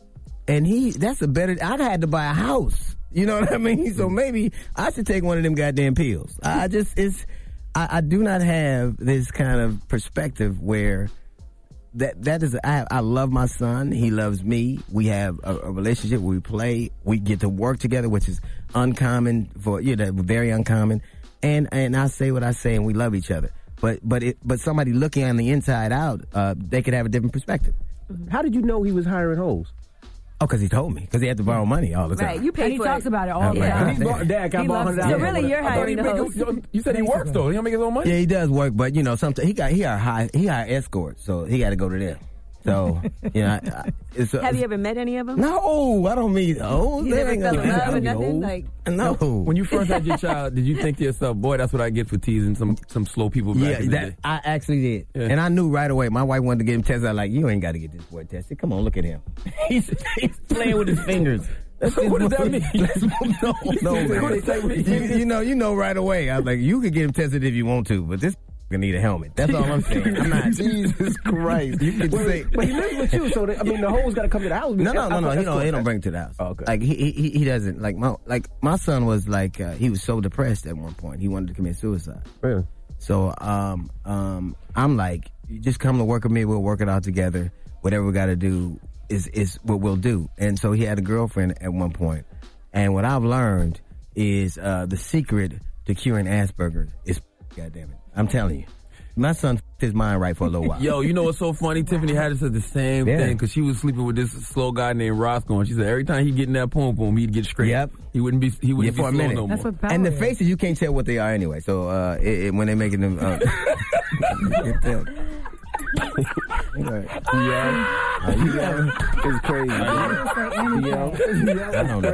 S13: and he that's a better. I had to buy a house. You know what I mean? So maybe I should take one of them goddamn pills. I just it's I, I do not have this kind of perspective where that that is I I love my son. He loves me. We have a, a relationship. We play. We get to work together, which is uncommon for you know very uncommon. And and I say what I say, and we love each other. But but it, but somebody looking on the inside out, uh, they could have a different perspective.
S1: How did you know he was hiring hoes?
S13: Oh, because he told me. Because he had to borrow money all the time.
S3: Right, you pay
S14: And he
S3: for
S14: talks
S3: it.
S14: about it all
S13: Uh,
S14: the
S13: right.
S14: time.
S1: He's bought, Dad, can I
S14: He
S1: borrow
S14: loves
S1: one
S14: it.
S3: So
S1: hundred
S3: really, you're
S2: I thought he
S3: hiring the
S2: make
S3: host.
S2: his- you said he works though. He don't make his own money.
S13: Yeah, he does work, but you know, sometimes he got he hire high he hire escorts, so he got to go to them. So you know, I, I, it's,
S3: Have you ever met any of them?
S13: No, I don't mean oh.
S3: You never fell in love or nothing? Like,
S13: No.
S2: When you first had your child, did you think to yourself, "Boy, that's what I get for teasing some some slow people"? Back
S13: Yeah,
S2: in the
S13: that
S2: day?
S13: I actually did,
S2: Yeah.
S13: and I knew right away. My wife wanted to get him tested. I was like, you ain't got to get this boy tested. Come on, look at him. he's, he's playing with his fingers. Let's just
S2: What does that
S13: move-
S2: mean?
S13: Let's move- no, no,
S2: What
S13: man.
S2: does that mean?
S13: You, you know, you know right away. I was like, you could get him tested if you want to, but this gonna need a helmet. That's all I'm saying. I'm not.
S1: Jesus Christ.
S13: You can say.
S1: But he lives with you, so they, I mean, the hoes got to come to the house.
S13: No, no, no, no.
S1: I
S13: He
S1: thought
S13: don't. He
S1: that's
S13: don't bring it to the house.
S1: Oh, okay.
S13: Like he, he, he doesn't. Like my, like my son was like, uh, he was so depressed at one point. He wanted to commit suicide.
S1: Really?
S13: So, um, um, I'm like, you just come to work with me. We'll work it out together. Whatever we got to do is is what we'll do. And so he had a girlfriend at one point. And what I've learned is uh, the secret to curing Asperger's is, goddamn it, I'm telling you, my son f***ed his mind right for a little while.
S2: Yo, you know what's so funny? Tiffany Haddish said the same
S13: Yeah.
S2: thing because she was sleeping with this slow guy named Roscoe, and she said every time he get in that poom poom, he'd get straight.
S13: Yep.
S2: He wouldn't be. He
S13: Yeah,
S2: wouldn't
S13: for a
S2: be slow
S13: minute.
S2: no more.
S14: That's what power
S13: And the
S14: is.
S13: faces, you can't tell what they are anyway. So uh, it, it, when they're making them, uh, you can tell.
S1: Yeah.
S13: Uh, you got-
S1: It's crazy.
S13: I don't know.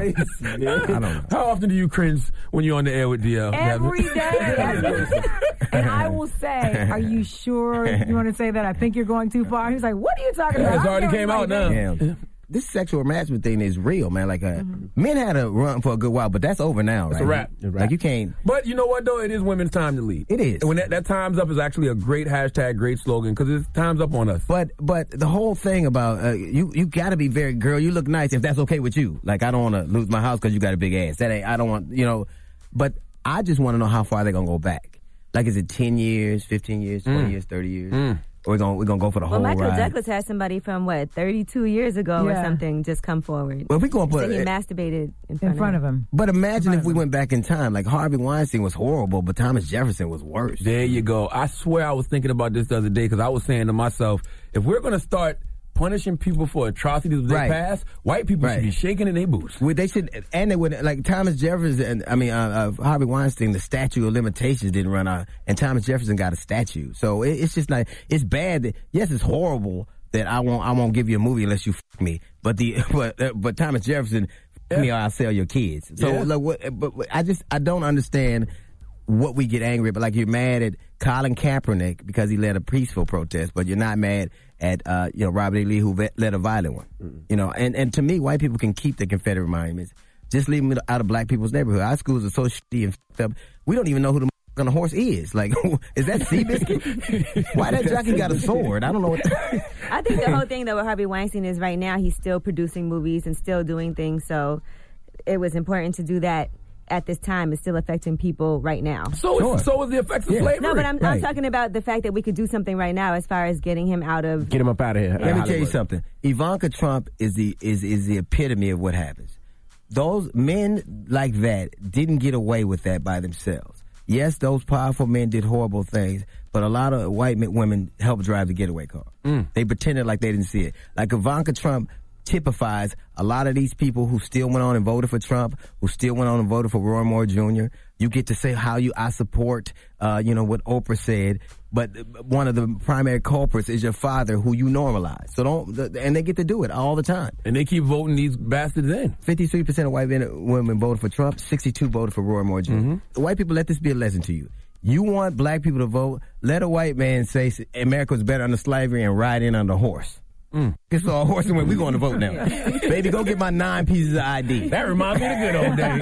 S13: I don't know.
S2: How often do you cringe when you're on the air with D L?
S14: Every day. And I will say, are you sure you want to say that? I think you're going too far. He's like, what are you talking about?
S2: It's
S14: I'm
S2: already
S14: doing
S2: came
S14: like
S2: out
S14: this.
S2: now.
S13: Yeah. This sexual harassment thing is real, man. Like, uh, men had a run for a good while, but that's over now,
S2: It's
S13: right?
S2: a wrap.
S13: Like, you can't.
S2: But you know what though? It is women's time to lead.
S13: It is.
S2: And when that, that time's up is actually a great hashtag, great slogan because it's time's up on us.
S13: But but the whole thing about uh, you you got to be very girl. You look nice if that's okay with you. Like, I don't want to lose my house because you got a big ass. That ain't. I don't want you know. But I just want to know how far they're gonna go back. Like, is it ten years, fifteen years, twenty
S2: Mm.
S13: years, thirty years?
S2: Mm.
S13: We're gonna we're gonna go for the
S3: well,
S13: whole
S3: Michael
S13: ride.
S3: Douglas had somebody from what thirty-two years ago or
S14: Yeah.
S3: something just come forward.
S13: Well, we gonna put
S3: Say he
S13: it-
S3: masturbated in front,
S14: In front of him.
S13: But imagine if we went back in time. Like, Harvey Weinstein was horrible, but Thomas Jefferson was worse.
S2: There you go. I swear I was thinking about this the other day because I was saying to myself, if we're going to start punishing people for atrocities of their
S13: Right.
S2: past, white people
S13: Right.
S2: should be shaking in their boots.
S13: Well, they should, and they would like Thomas Jefferson. I mean, uh, uh, Harvey Weinstein. The statute of limitations didn't run out, and Thomas Jefferson got a statue. So it, it's just like it's bad. That, yes, it's horrible that I won't. I won't give you a movie unless you f me. But the but uh, but Thomas Jefferson, f me or I'll sell your kids. So
S2: Yeah.
S13: like, what, but, but I just I don't understand what we get angry at. But like, you're mad at Colin Kaepernick because he led a peaceful protest, but you're not mad at uh, you know Robert E. Lee who ve- led a violent one.
S2: Mm-hmm.
S13: You know, and and to me, white people can keep the Confederate monuments. Just leave them out of black people's neighborhood. Our schools are so shitty and f***ed up. We don't even know who the f- on the horse is. Like, is that Seabiscuit? Why that jockey got a sword? I don't know what.
S3: I think the whole thing though with Harvey Weinstein is right now he's still producing movies and still doing things. So it was important to do that at this time. It's still affecting people right now.
S2: So,
S13: Sure.
S2: is, so is the effects of
S13: Yeah.
S2: slavery.
S3: No, but I'm, I'm
S13: Right.
S3: talking about the fact that we could do something right now as far as getting him out of.
S1: Get him up out of here.
S13: Let me tell you something. Ivanka Trump is the is is the epitome of what happens. Those men like that didn't get away with that by themselves. Yes, those powerful men did horrible things, but a lot of white men, women helped drive the getaway car.
S2: Mm.
S13: They pretended like they didn't see it. Like Ivanka Trump typifies a lot of these people who still went on and voted for Trump, who still went on and voted for Roy Moore Junior You get to say how you I support, uh, you know, what Oprah said, but one of the primary culprits is your father, who you normalize. So don't, and they get to do it all the time.
S2: And they keep voting these bastards in.
S13: fifty-three percent of white men, women voted for Trump, sixty-two voted for Roy Moore Junior Mm-hmm. White people, let this be a lesson to you. You want black people to vote, let a white man say America was better under slavery and ride in on the horse. Mm. It's all horse and way. We're going to vote now. Baby, go get my nine pieces of I D.
S2: That reminds me of the good old days.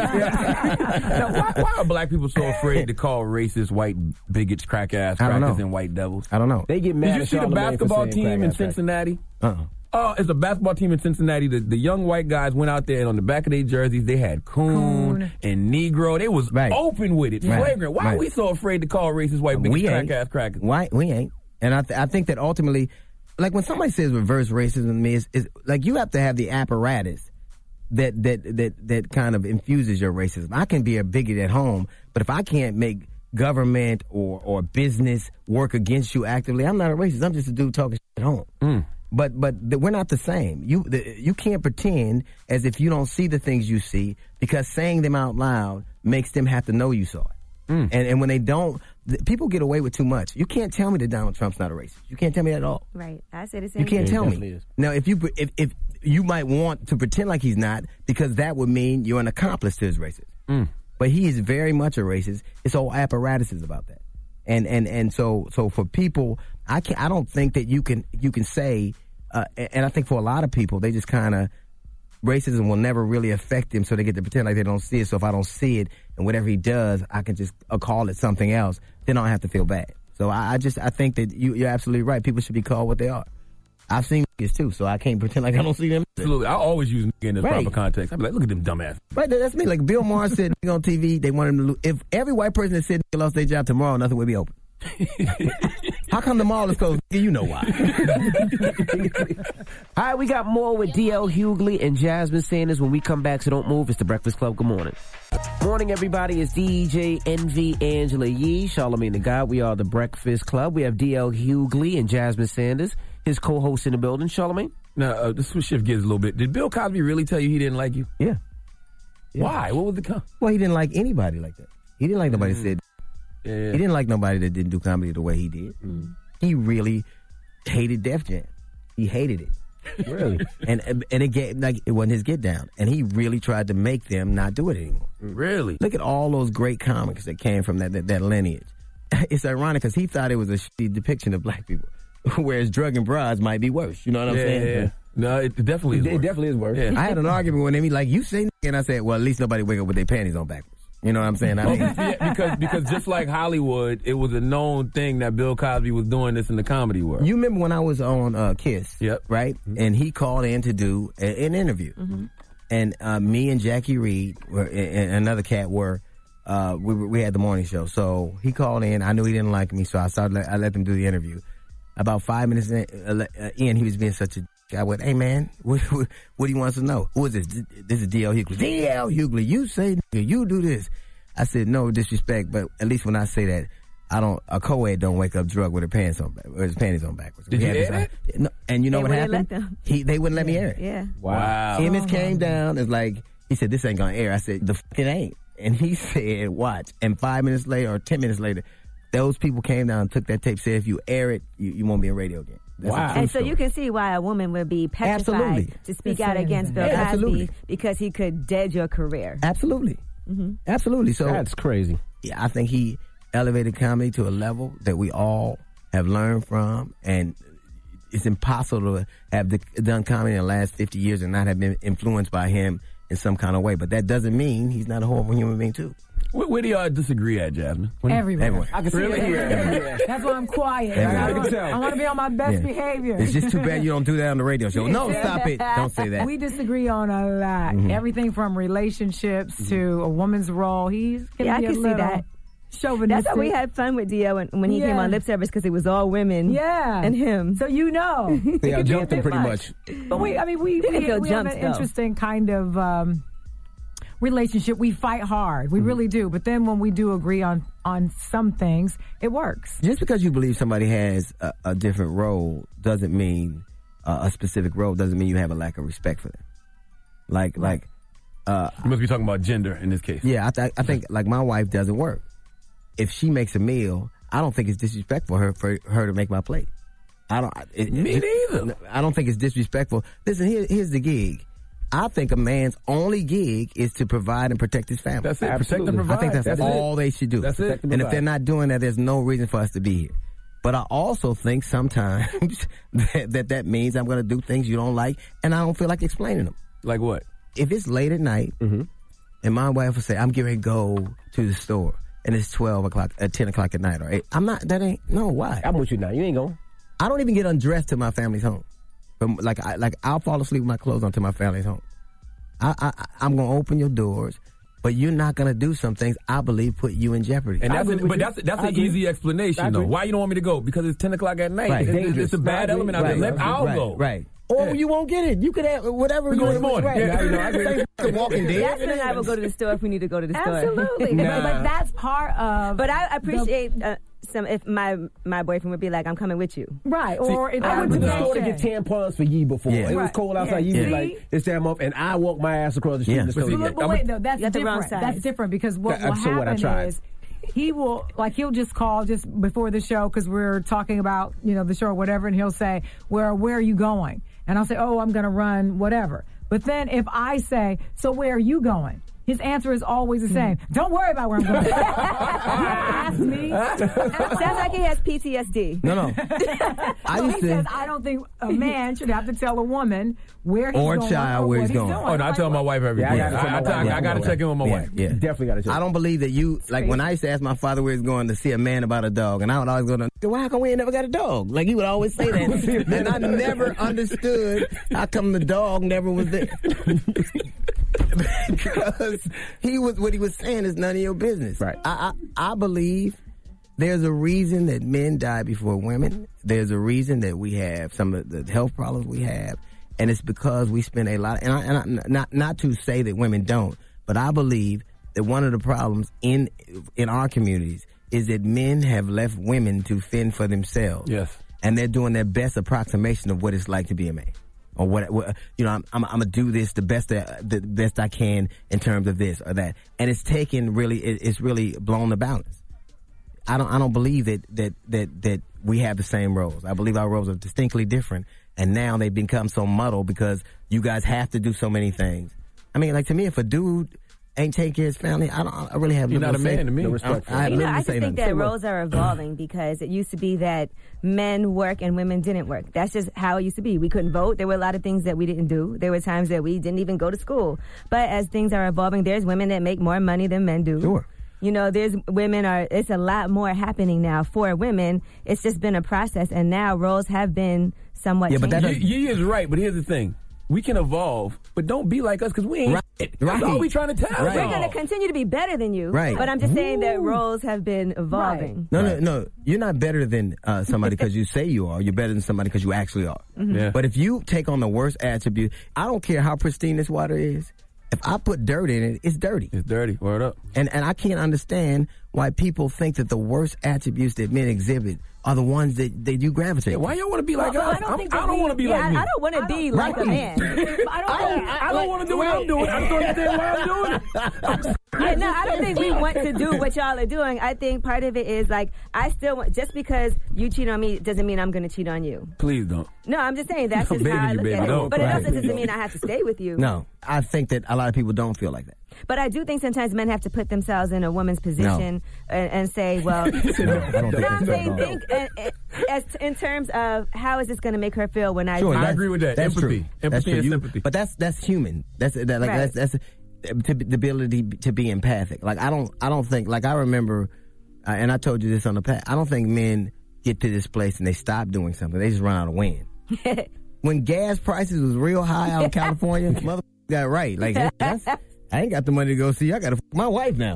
S2: Now, why, why are black people so afraid to call racist white bigots, crack ass crackers, and white devils?
S13: I don't know.
S1: They get mad.
S2: Did you see the basketball team in Cincinnati?
S13: Uh-uh.
S2: Oh, it's a basketball team in Cincinnati. The, the young white guys went out there, and on the back of their jerseys, they had coon, coon. and Negro. They was right. open with it, right. flagrant. Why right. are we so afraid to call racist white bigots, crack ass crackers?
S13: Why? We ain't. And I, th- I think that ultimately, like when somebody says reverse racism to me, is, is like you have to have the apparatus that that that that kind of infuses your racism. I can be a bigot at home, but if I can't make government or or business work against you actively, I'm not a racist. I'm just a dude talking shit at home. Mm. But but the, we're not the same. You the, you can't pretend as if you don't see the things you see, because saying them out loud makes them have to know you saw it. Mm. And and when they don't, the, people get away with too much. You can't tell me that Donald Trump's not a racist. You can't tell me that at all.
S3: Right. I say the same.
S13: You can't
S3: thing.
S13: tell me. Is. Now, if you if if you might want to pretend like he's not, because that would mean you're an accomplice to his racism. Mm. But he is very much a racist. His whole apparatus is about that. And and and so so for people, I can I don't think that you can you can say. Uh, and I think for a lot of people, they just kind of, racism will never really affect them, so they get to pretend like they don't see it. So if I don't see it, and whatever he does, I can just uh, call it something else, then I don't have to feel bad. So I, I just, I think that you, you're absolutely right. People should be called what they are. I've seen niggas too, so I can't pretend like I don't see them.
S2: Absolutely. I always use nigga in this right. proper context. I'm like, look at them dumbass.
S13: Right, that's me. Like Bill Maher said on T V, they want him to lose. If every white person that said nigga lost their job tomorrow, nothing would be open. How come the mall is closed? You know why.
S1: All right, we got more with D L Hughley and Jasmine Sanders when we come back, so don't move. It's the Breakfast Club. Good morning. Morning, everybody. It's D J Envy, Angela Yee, Charlamagne the God. We are the Breakfast Club. We have D L Hughley and Jasmine Sanders, his co-host in the building. Charlamagne?
S2: Now, uh, this will shift gears a little bit. Did Bill Cosby really tell you he didn't like you?
S13: Yeah. yeah.
S2: Why? What was the con-
S13: Well, he didn't like anybody like that. He didn't like nobody mm. that said Yeah. He didn't like nobody that didn't do comedy the way he did. Mm. He really hated Def Jam. He hated it. Really? and and it get, like it wasn't his get down. And he really tried to make them not do it anymore.
S2: Really?
S13: Look at all those great comics that came from that that, that lineage. It's ironic because he thought it was a shitty depiction of black people, whereas Drug and Bras might be worse. You know what I'm
S2: yeah,
S13: saying?
S2: Yeah. No, it definitely is
S13: it,
S2: worse.
S13: It definitely is worse. Yeah. I had an argument with him. He like, you say, and I said, well, at least nobody wake up with their panties on backwards. You know what I'm saying? I mean,
S2: yeah, because because just like Hollywood, it was a known thing that Bill Cosby was doing this in the comedy world.
S13: You remember when I was on uh, Kiss?
S2: Yep.
S13: Right? Mm-hmm. And he called in to do a, an interview. Mm-hmm. And uh, me and Jackie Reed were, and another cat were, uh, we we had the morning show. So he called in. I knew he didn't like me, so I started. I let him do the interview. About five minutes in, uh, in he was being such a. I went, hey man, what, what, what do you want us to know? Who is this? This is D L Hughley. D L Hughley, you say, you do this. I said, no disrespect, but at least when I say that, I don't, a co-ed don't wake up drug with her pants on, with his panties on backwards.
S2: Did
S13: we
S2: you air
S13: it? No, and you know
S3: they
S13: what happened?
S3: Let them.
S13: He, they wouldn't let me air it.
S3: Yeah.
S2: Wow.
S13: Image came down, it's like, he said, this ain't gonna air. I said, the f it ain't. And he said, watch. And five minutes later, or ten minutes later, those people came down and took that tape, said, if you air it, you, you won't be in radio again. That's
S3: wow. And so you can see why a woman would be petrified
S13: Absolutely.
S3: to speak out against Bill Cosby
S13: Absolutely.
S3: because he could dead your career.
S13: Absolutely. Mm-hmm. Absolutely. So
S1: that's crazy.
S13: Yeah, I think he elevated comedy to a level that we all have learned from, and it's impossible to have done comedy in the last fifty years and not have been influenced by him in some kind of way. But that doesn't mean he's not a horrible human being too.
S2: Where, where do y'all disagree at, Jasmine?
S14: Everywhere.
S13: Everywhere.
S14: I can see
S2: really?
S14: it. Everywhere. That's why I'm quiet. I, I, want, I want to be on my best
S13: yeah.
S14: behavior.
S13: It's just too bad you don't do that on the radio show. No, stop it. Don't say that.
S14: We disagree on a lot. Mm-hmm. Everything from relationships mm-hmm. to a woman's role. He's can
S3: yeah,
S14: be
S3: I can
S14: a
S3: see that.
S14: Chauvinistic.
S3: That's how we had fun with D L when, when he
S14: yeah.
S3: came on Lip Service because it was all women.
S14: Yeah.
S3: And him.
S14: So you know.
S13: Yeah, I jumped him pretty much.
S14: much. But we, I mean, we, we, we have an interesting kind of um, relationship. We fight hard. We mm-hmm. really do. But then when we do agree on, on some things, it works.
S13: Just because you believe somebody has a, a different role doesn't mean uh, a specific role doesn't mean you have a lack of respect for them. Like, like, uh,
S2: you must be talking about gender in this case.
S13: Yeah, I, th- I think like my wife doesn't work. If she makes a meal, I don't think it's disrespectful for her for her to make my plate. I don't. It,
S2: Me
S13: it,
S2: neither.
S13: I don't think it's disrespectful. Listen, here, here's the gig. I think a man's only gig is to provide and protect his family.
S2: That's it. Protect and provide.
S13: I think that's,
S2: that's
S13: all
S2: it.
S13: they should do.
S2: That's it.
S13: And if they're not doing that, there's no reason for us to be here. But I also think sometimes that, that that means I'm going to do things you don't like, and I don't feel like explaining them.
S2: Like what?
S13: If it's late at night,
S2: mm-hmm.
S13: and my wife will say, I'm getting ready to go to the store, and it's twelve o'clock, at ten o'clock at night, or eight, I'm not, that ain't, no, why?
S1: I'm with you now. You ain't going.
S13: I don't even get undressed till my family's home. But like, I, like I'll fall asleep with my clothes on till my family's home. I, I, I'm going to open your doors, but you're not going to do some things I believe put you in jeopardy.
S2: And that's an, but that's that's an easy explanation, though. Why you don't want me to go? Because it's ten o'clock at night.
S13: Right.
S2: It's, it's a bad element out
S13: right.
S2: there. Let, I'll
S13: right.
S2: go.
S13: Right. Or yeah. you won't get it. You could have whatever.
S2: We
S13: you
S2: go in the morning.
S13: Right.
S2: Yeah.
S13: You know, I can say Walking Dead.
S3: Jasmine and I will go to the store if we need to go to the store.
S14: Absolutely.
S3: Nah.
S14: but, but that's part of.
S3: But I appreciate uh, some. If my my boyfriend would be like, "I'm coming with you."
S14: Right.
S1: See,
S14: or if
S1: I went to the store to get tampons for Yee before.
S13: Yeah.
S1: It was
S14: Right.
S1: cold outside.
S14: Yeah.
S1: Yee was
S14: See?
S1: like, "It's damn up," and I walked my ass across the street
S13: Yeah.
S1: to the store.
S14: But,
S1: to
S14: but
S1: get-
S14: wait, no, that's
S3: You got the wrong
S14: different.
S3: size.
S14: That's different because what
S1: That-
S14: will
S1: so what I
S14: happen
S1: tried.
S14: is he will, like, he'll just call just before the show because we're talking about, you know, the show or whatever, and he'll say, "Where, where are you going?" And I'll say, "Oh, I'm going to run whatever." But then if I say, "So where are you going?" His answer is always the same. Don't worry about where I'm going. Ask me.
S3: Sounds like he has P T S D.
S13: No, no. I
S14: So
S13: used
S14: he
S13: to.
S14: says, I don't think a man should have to tell a woman where he's
S13: Or
S14: going
S13: child
S14: or
S13: where
S14: what
S13: he's going.
S14: doing.
S2: Oh, no, I tell my wife every
S1: Yeah, I
S2: day.
S1: gotta tell my
S2: I, I,
S1: wife.
S2: I, I got to check in with my
S13: yeah,
S2: wife.
S13: Yeah.
S1: Definitely got to check.
S13: I don't believe that you, like when I used to ask my father where he's going to see a man about a dog, and I would always go to, "Why come we ain't never got a dog?" Like he would always say that. And I never understood how come the dog never was there. Because he was, what he was saying is none of your business.
S1: Right.
S13: I, I, I believe there's a reason that men die before women. There's a reason that we have some of the health problems we have. And it's because we spend a lot, and, I, and I, not not to say that women don't, but I believe that one of the problems in in our communities is that men have left women to fend for themselves.
S2: Yes.
S13: And they're doing their best approximation of what it's like to be a man. Or what, what you know, I'm, I'm, I'm gonna do this the best that, the best I can in terms of this or that, and it's taken really, it, it's really blown the balance. I don't, I don't believe that that that that we have the same roles. I believe our roles are distinctly different, and now they've become so muddled because you guys have to do so many things. I mean, like to me, if a dude ain't taking care of his family, I don't, I really have.
S2: You're
S13: little
S2: not a man
S13: say,
S2: to me.
S13: No
S2: No
S13: respect. I, I,
S3: You know,
S13: literally
S3: I just
S13: say
S3: think
S13: nothing.
S3: that roles are evolving because it used to be that men work and women didn't work. That's just how it used to be. We couldn't vote. There were a lot of things that we didn't do. There were times that we didn't even go to school. But as things are evolving, there's women that make more money than men do.
S13: Sure.
S3: You know, there's women are, it's a lot more happening now for women. It's just been a process, and now roles have been somewhat
S13: Yeah, but that
S3: changed.
S2: Ye is right, but here's the thing. We can evolve, but don't be like us because we ain't.
S13: Right.
S2: That's
S13: Right.
S2: all we trying to tell
S13: Right.
S3: We're
S2: y'all.
S3: going to continue to be better than you.
S13: Right.
S3: But I'm just saying that roles have been evolving.
S13: No, no, no. You're not better than uh, somebody because you say you are. You're better than somebody because you actually are.
S3: Mm-hmm.
S2: Yeah.
S13: But if you take on the worst attribute, I don't care how pristine this water is. If I put dirt in it, it's dirty.
S2: It's dirty. Word up.
S13: And and I can't understand why people think that the worst attributes that men exhibit are the ones that, that you gravitate.
S2: Yeah, why y'all want to be like
S3: Well,
S2: us?
S3: I don't
S2: I'm-
S3: think
S2: I
S3: that
S2: don't
S3: we-
S2: want to be
S3: yeah,
S2: like me.
S3: I don't want to be like a man.
S14: I don't,
S2: I don't, I don't want to do what I'm doing. I don't understand why I'm doing it.
S3: Yeah, no, I don't think we want to do what y'all are doing. I think part of it is like I still want, just because you cheat on me doesn't mean I'm going to cheat on you.
S2: Please don't.
S3: No, I'm just saying that's
S2: I'm
S3: just how I
S2: begging
S3: look
S2: you,
S3: at
S2: baby,
S3: it.
S2: don't
S3: But it
S2: cry.
S3: also doesn't mean I have to stay with you.
S13: No, I think that a lot of people don't feel like that.
S3: But I do think sometimes men have to put themselves in a woman's position and, and say, well,
S13: No, I don't think
S3: no, I'm
S13: that's
S3: saying
S13: at all.
S3: think uh, uh, as in terms of how is this going to make her feel when I
S13: Sure,
S3: do
S2: I
S13: that's-
S2: agree with that.
S13: That's
S2: Empathy.
S13: true.
S2: Empathy
S13: that's true.
S2: and
S13: You-
S2: sympathy.
S13: But that's that's human. That's that, like
S3: Right.
S13: that's that's to, the ability to be empathic. Like I don't I don't think like I remember, uh, and I told you this on the past. I don't think men get to this place and they stop doing something. They just run out of wind. When gas prices was real high out in California, mother got it right. Like that's, I ain't got the money to go see. I got to f- my wife now.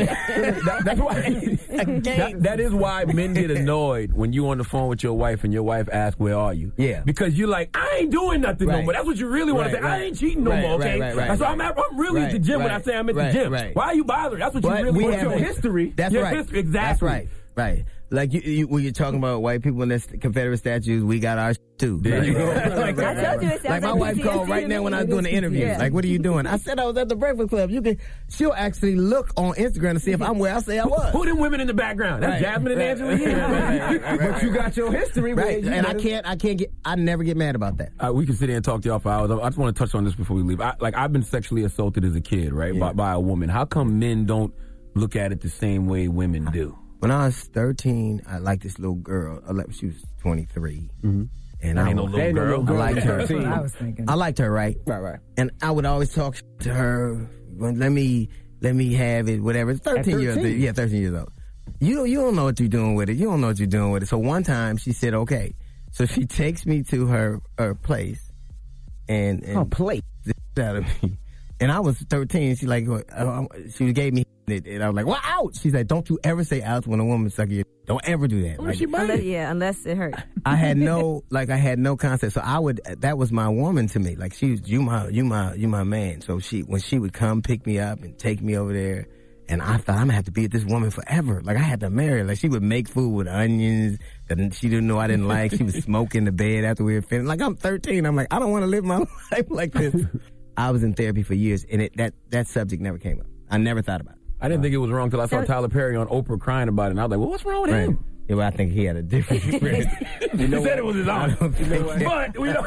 S2: that, that's why. that, that is why men get annoyed when you on the phone with your wife and your wife asks, "Where are you?"
S13: Yeah.
S2: Because you're like, "I ain't doing nothing no
S13: Right.
S2: more." That's what you really want
S13: Right,
S2: to say.
S13: right.
S2: I ain't cheating no
S13: Right,
S2: more. Okay.
S13: right, right, right,
S2: so
S13: right.
S2: I'm, at, I'm really at the
S13: Right,
S2: gym when I
S13: right,
S2: say I'm at
S13: right,
S2: the gym.
S13: right.
S2: Why are you bothering? That's what you
S13: But
S2: really
S13: we
S2: want.
S13: have
S2: Your
S13: a-
S2: history.
S13: That's
S2: your
S13: right.
S2: History, exactly.
S13: That's right. Right. Like you, you, when you're talking about white people in this Confederate statues, we got our too.
S2: There
S13: like,
S2: you go.
S13: like,
S3: I told you it sounds
S13: like my
S3: like
S13: wife
S3: P T S D
S13: called right
S3: to
S13: now
S3: me.
S13: when I was doing the interviews.
S3: Yeah.
S13: Like, what are you doing? I said I was at the Breakfast Club. You can, she'll actually look on Instagram to see if I'm where I say I was.
S2: Who them women in the background? That's
S13: Right.
S2: Jasmine and
S13: Right.
S2: Angela.
S13: Right, right, right, right, right.
S2: But you got your history. where
S13: Right,
S2: you
S13: and I
S2: better-
S13: can't, I can't get, I never get mad about that.
S2: Uh, we can sit here and talk to y'all for hours. I just want to touch on this before we leave. I, like, I've been sexually assaulted as a kid, right, by, by a woman. How come men don't look at it the same way women do?
S13: When I was thirteen, I liked this little girl. I liked, she was twenty-three.
S2: Mm-hmm.
S13: And
S2: That
S13: I,
S2: ain't no little girl.
S13: I liked her.
S14: That's what I was thinking.
S13: I liked her, right?
S2: Right, right.
S13: And I would always talk to her. Well, let me, let me have it, whatever. thirteen years old. Yeah, thirteen years old. You, you don't know what you're doing with it. You don't know what you're doing with it. So one time she said, okay. So she takes me to her, her place. And, and
S1: Oh, place.
S13: out of me. And I was thirteen. She like, uh, she gave me it, and I was like, "Well, ouch!" She's like, "Don't you ever say ouch when a woman's sucking your. Don't ever do that." Like,
S3: Unless, yeah, unless it hurt.
S13: I had no, like, I had no concept. So I would. That was my woman to me. Like, she was, you my, you my, you my man. So she, when she would come pick me up and take me over there, and I thought I'm gonna have to be with this woman forever. Like, I had to marry her. Like, she would make food with onions that she didn't know I didn't like. She would smoke in the bed after we were finished. Like, I'm thirteen. I'm like, I don't want to live my life like this. I was in therapy for years, and it, that, that subject never came up. I never thought about it.
S2: I didn't think it was wrong until I saw Tyler Perry on Oprah crying about it, and I was like, well, what's wrong with
S13: Right.
S2: him?
S13: Yeah, well, I think he had a different experience.
S2: He said it was his aunt. But we don't.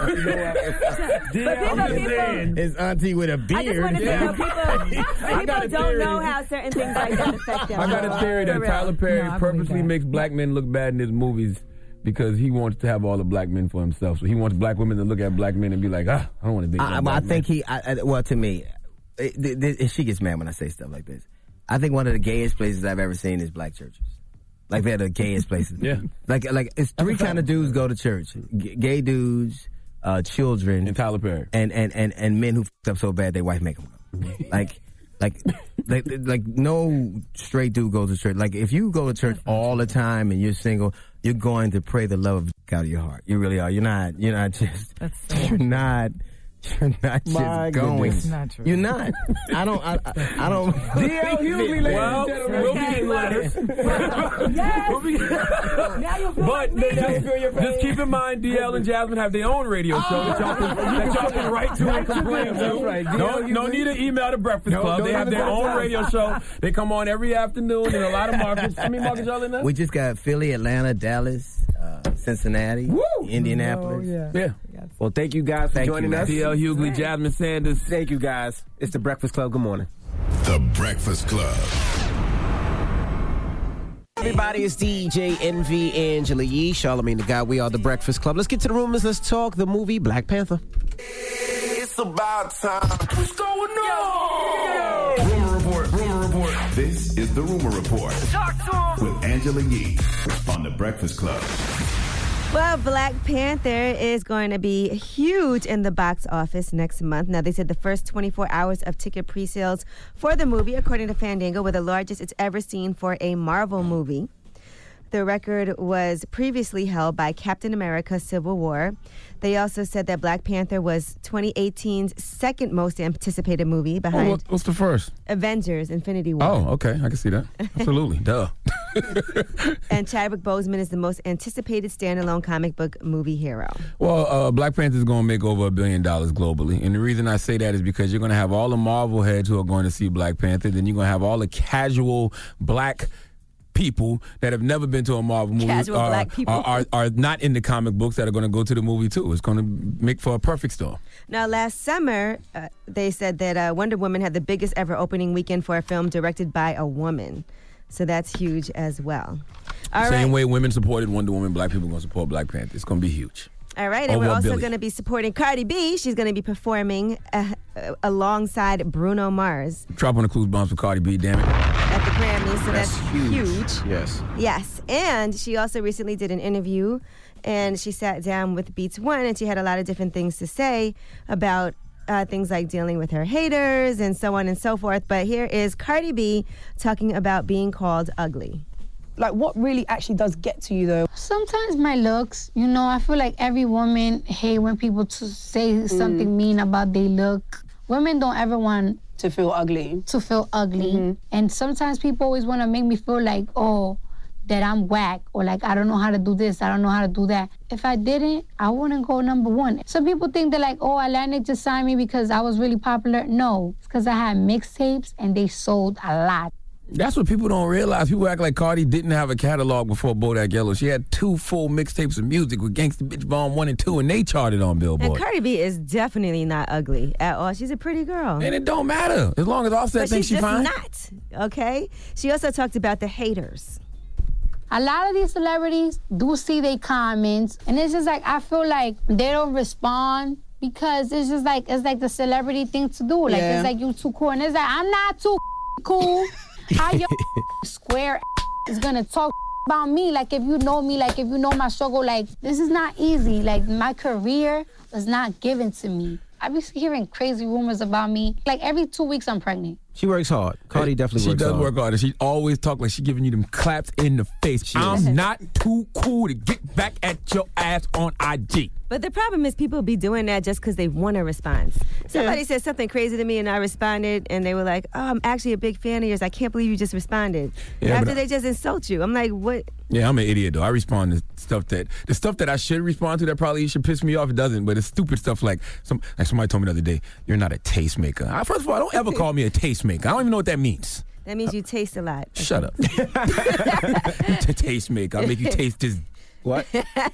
S13: His auntie with a beard.
S3: I just want to say, though, people, people don't know how certain things like that affect them.
S2: I got a theory that
S3: For real.
S2: Tyler Perry
S14: No, I believe
S2: purposely
S14: that.
S2: makes black men look bad in his movies because he wants to have all the black men for himself. So he wants black women to look at black men and be like, ah, I don't want to date
S13: I,
S2: no
S13: I,
S2: black
S13: I
S2: man.
S13: think he, I, I, well, to me, it, it, it, she gets mad when I say stuff like this. I think one of the gayest places I've ever seen is black churches. Like, they're the gayest places.
S2: Yeah.
S13: Like, like it's three kind of dudes go to church: G- gay dudes, uh, children,
S2: and Tyler Perry,
S13: and and and and men who f***ed up so bad their wife make them go. like, like, like, like, no straight dude goes to church. Like, if you go to church all the time and you're single, you're going to pray the love of out of your heart. You really are. You're not. You're not just. You're not. You're not just
S1: My
S13: going.
S1: goodness.
S14: Not true.
S13: You're not. I don't. I, I, I don't.
S2: D L Hughley, ladies
S13: Well,
S2: and gentlemen, we'll be getting letters.
S14: Yes.
S2: We'll be-
S14: Now you'll feel
S2: But
S14: like me.
S2: just, just keep in mind, D L and Jasmine have their own radio show that y'all can, that y'all can write to and complain to.
S1: That's right.
S2: No, no need to email the Breakfast
S13: No,
S2: Club.
S13: don't
S2: They have
S13: even
S2: their
S13: touch
S2: own
S13: us.
S2: radio show. They come on every afternoon in a lot of markets. How many markets y'all in there?
S13: We just got Philly, Atlanta, Dallas, uh, Cincinnati, Indianapolis.
S14: Oh, yeah.
S2: Yeah.
S1: Well, thank you guys for
S13: Thank
S1: joining
S13: you,
S1: us.
S2: D L Hughley, Jasmine Sanders.
S1: Thank you guys. It's the Breakfast Club. Good morning.
S5: The Breakfast Club.
S1: Everybody, it's D J Envy, Angela Yee, Charlamagne the God. We are the Breakfast Club. Let's get to the rumors. Let's talk the movie Black Panther.
S6: It's about time. What's going on?
S5: Rumor report. Rumor report. This is the Rumor Report
S6: Talk to him.
S5: with Angela Yee on the Breakfast Club.
S3: Well, Black Panther is going to be huge in the box office next month. Now, they said the first twenty-four hours of ticket pre-sales for the movie, according to Fandango, were the largest it's ever seen for a Marvel movie. The record was previously held by Captain America: Civil War. They also said that Black Panther was twenty eighteen's second most anticipated movie
S2: Oh,
S3: behind
S2: what, what's the first?
S3: Avengers: Infinity War.
S2: Oh, okay. I can see that. Absolutely. Duh.
S3: And Chadwick Boseman is the most anticipated standalone comic book movie hero.
S2: Well, uh, Black Panther is going to make over a billion dollars globally. And the reason I say that is because you're going to have all the Marvel heads who are going to see Black Panther. Then you're going to have all the casual black people that have never been to a Marvel movie
S3: Casual
S2: are,
S3: black people.
S2: are, are, are not in the comic books that are going to go to the movie, too. It's going to make for a perfect storm.
S3: Now, last summer, uh, they said that uh, Wonder Woman had the biggest ever opening weekend for a film directed by a woman. So that's huge as well. All
S2: Same
S3: right.
S2: way women supported Wonder Woman, black people are going to support Black Panther. It's going to be huge.
S3: All right, and
S2: Over
S3: we're
S2: a
S3: also
S2: billion.
S3: going to be supporting Cardi B. She's going to be performing uh, uh, alongside Bruno Mars
S2: Drop on the clues bombs for Cardi B, damn it.
S3: at the Grammys, so that's,
S1: That's huge.
S3: huge.
S1: Yes.
S3: Yes, and she also recently did an interview, and she sat down with Beats One, and she had a lot of different things to say about uh, things like dealing with her haters and so on and so forth. But here is Cardi B talking about being called ugly.
S15: Like, what really actually does get to you, though?
S16: Sometimes my looks, you know, I feel like every woman hate when people to say something mean about their look. Women don't ever want
S15: to feel ugly.
S16: To feel ugly.
S15: Mm-hmm.
S16: And sometimes people always want to make me feel like, oh, that I'm whack or like I don't know how to do this, I don't know how to do that. If I didn't, I wouldn't go number one. Some people think that like, oh, Atlantic just signed me because I was really popular. No, it's because I had mixtapes and they sold a lot.
S2: That's what people don't realize. People act like Cardi didn't have a catalog before Bodak Yellow. She had two full mixtapes of music with Gangsta Bitch Volume one and two, and they charted on Billboard.
S3: And Cardi B is definitely not ugly at all. She's a pretty girl.
S2: And it don't matter. As long as Offset
S3: but
S2: thinks
S3: she's
S2: she's
S3: just
S2: fine.
S3: not, okay? She also talked about the haters.
S16: A lot of these celebrities do see their comments, and it's just like, I feel like they don't respond because it's just like, it's like the celebrity thing to do. Like,
S15: Yeah.
S16: it's like, you too cool. And it's like, I'm not too cool. How your square is gonna talk about me? Like, if you know me, like, if you know my struggle, like, this is not easy. Like, my career was not given to me. I be hearing crazy rumors about me. Like, every two weeks I'm pregnant.
S1: She works hard. Cardi definitely
S2: she
S1: works hard.
S2: does work hard. And she always talk like she giving you them claps in the face.
S1: She
S2: I'm
S1: is.
S2: not too cool to get back at your ass on I G.
S3: But the problem is people be doing that just because they want a response. Somebody
S2: Yeah.
S3: said something crazy to me and I responded and they were like, oh, I'm actually a big fan of yours. I can't believe you just responded.
S2: Yeah,
S3: After
S2: but I-
S3: they just insult you. I'm like, what?
S2: Yeah, I'm an idiot though. I respond to stuff that the stuff that I should respond to that probably should piss me off. It doesn't, but it's stupid stuff like some like somebody told me the other day, you're not a tastemaker. I, first of all, don't ever call me a tastemaker. I don't even know what that means.
S3: That means you taste a lot.
S2: Shut up. Tastemaker. I'll make you taste this. What?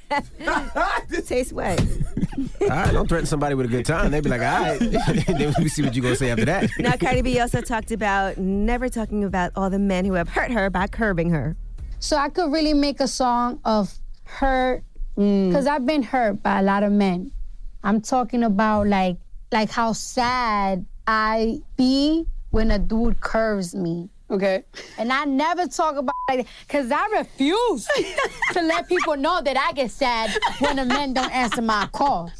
S3: Taste what?
S1: All right, don't threaten somebody with a good time. They be like, all right. Then we see what you gonna say after that.
S3: Now, Cardi B also talked about never talking about all the men who have hurt her by curbing her.
S16: So I could really make a song of hurt, because I've been hurt by a lot of men. I'm talking about like like how sad I be when a dude curves me.
S15: Okay.
S16: And I never talk about it because I refuse to let people know that I get sad when the men don't answer my calls.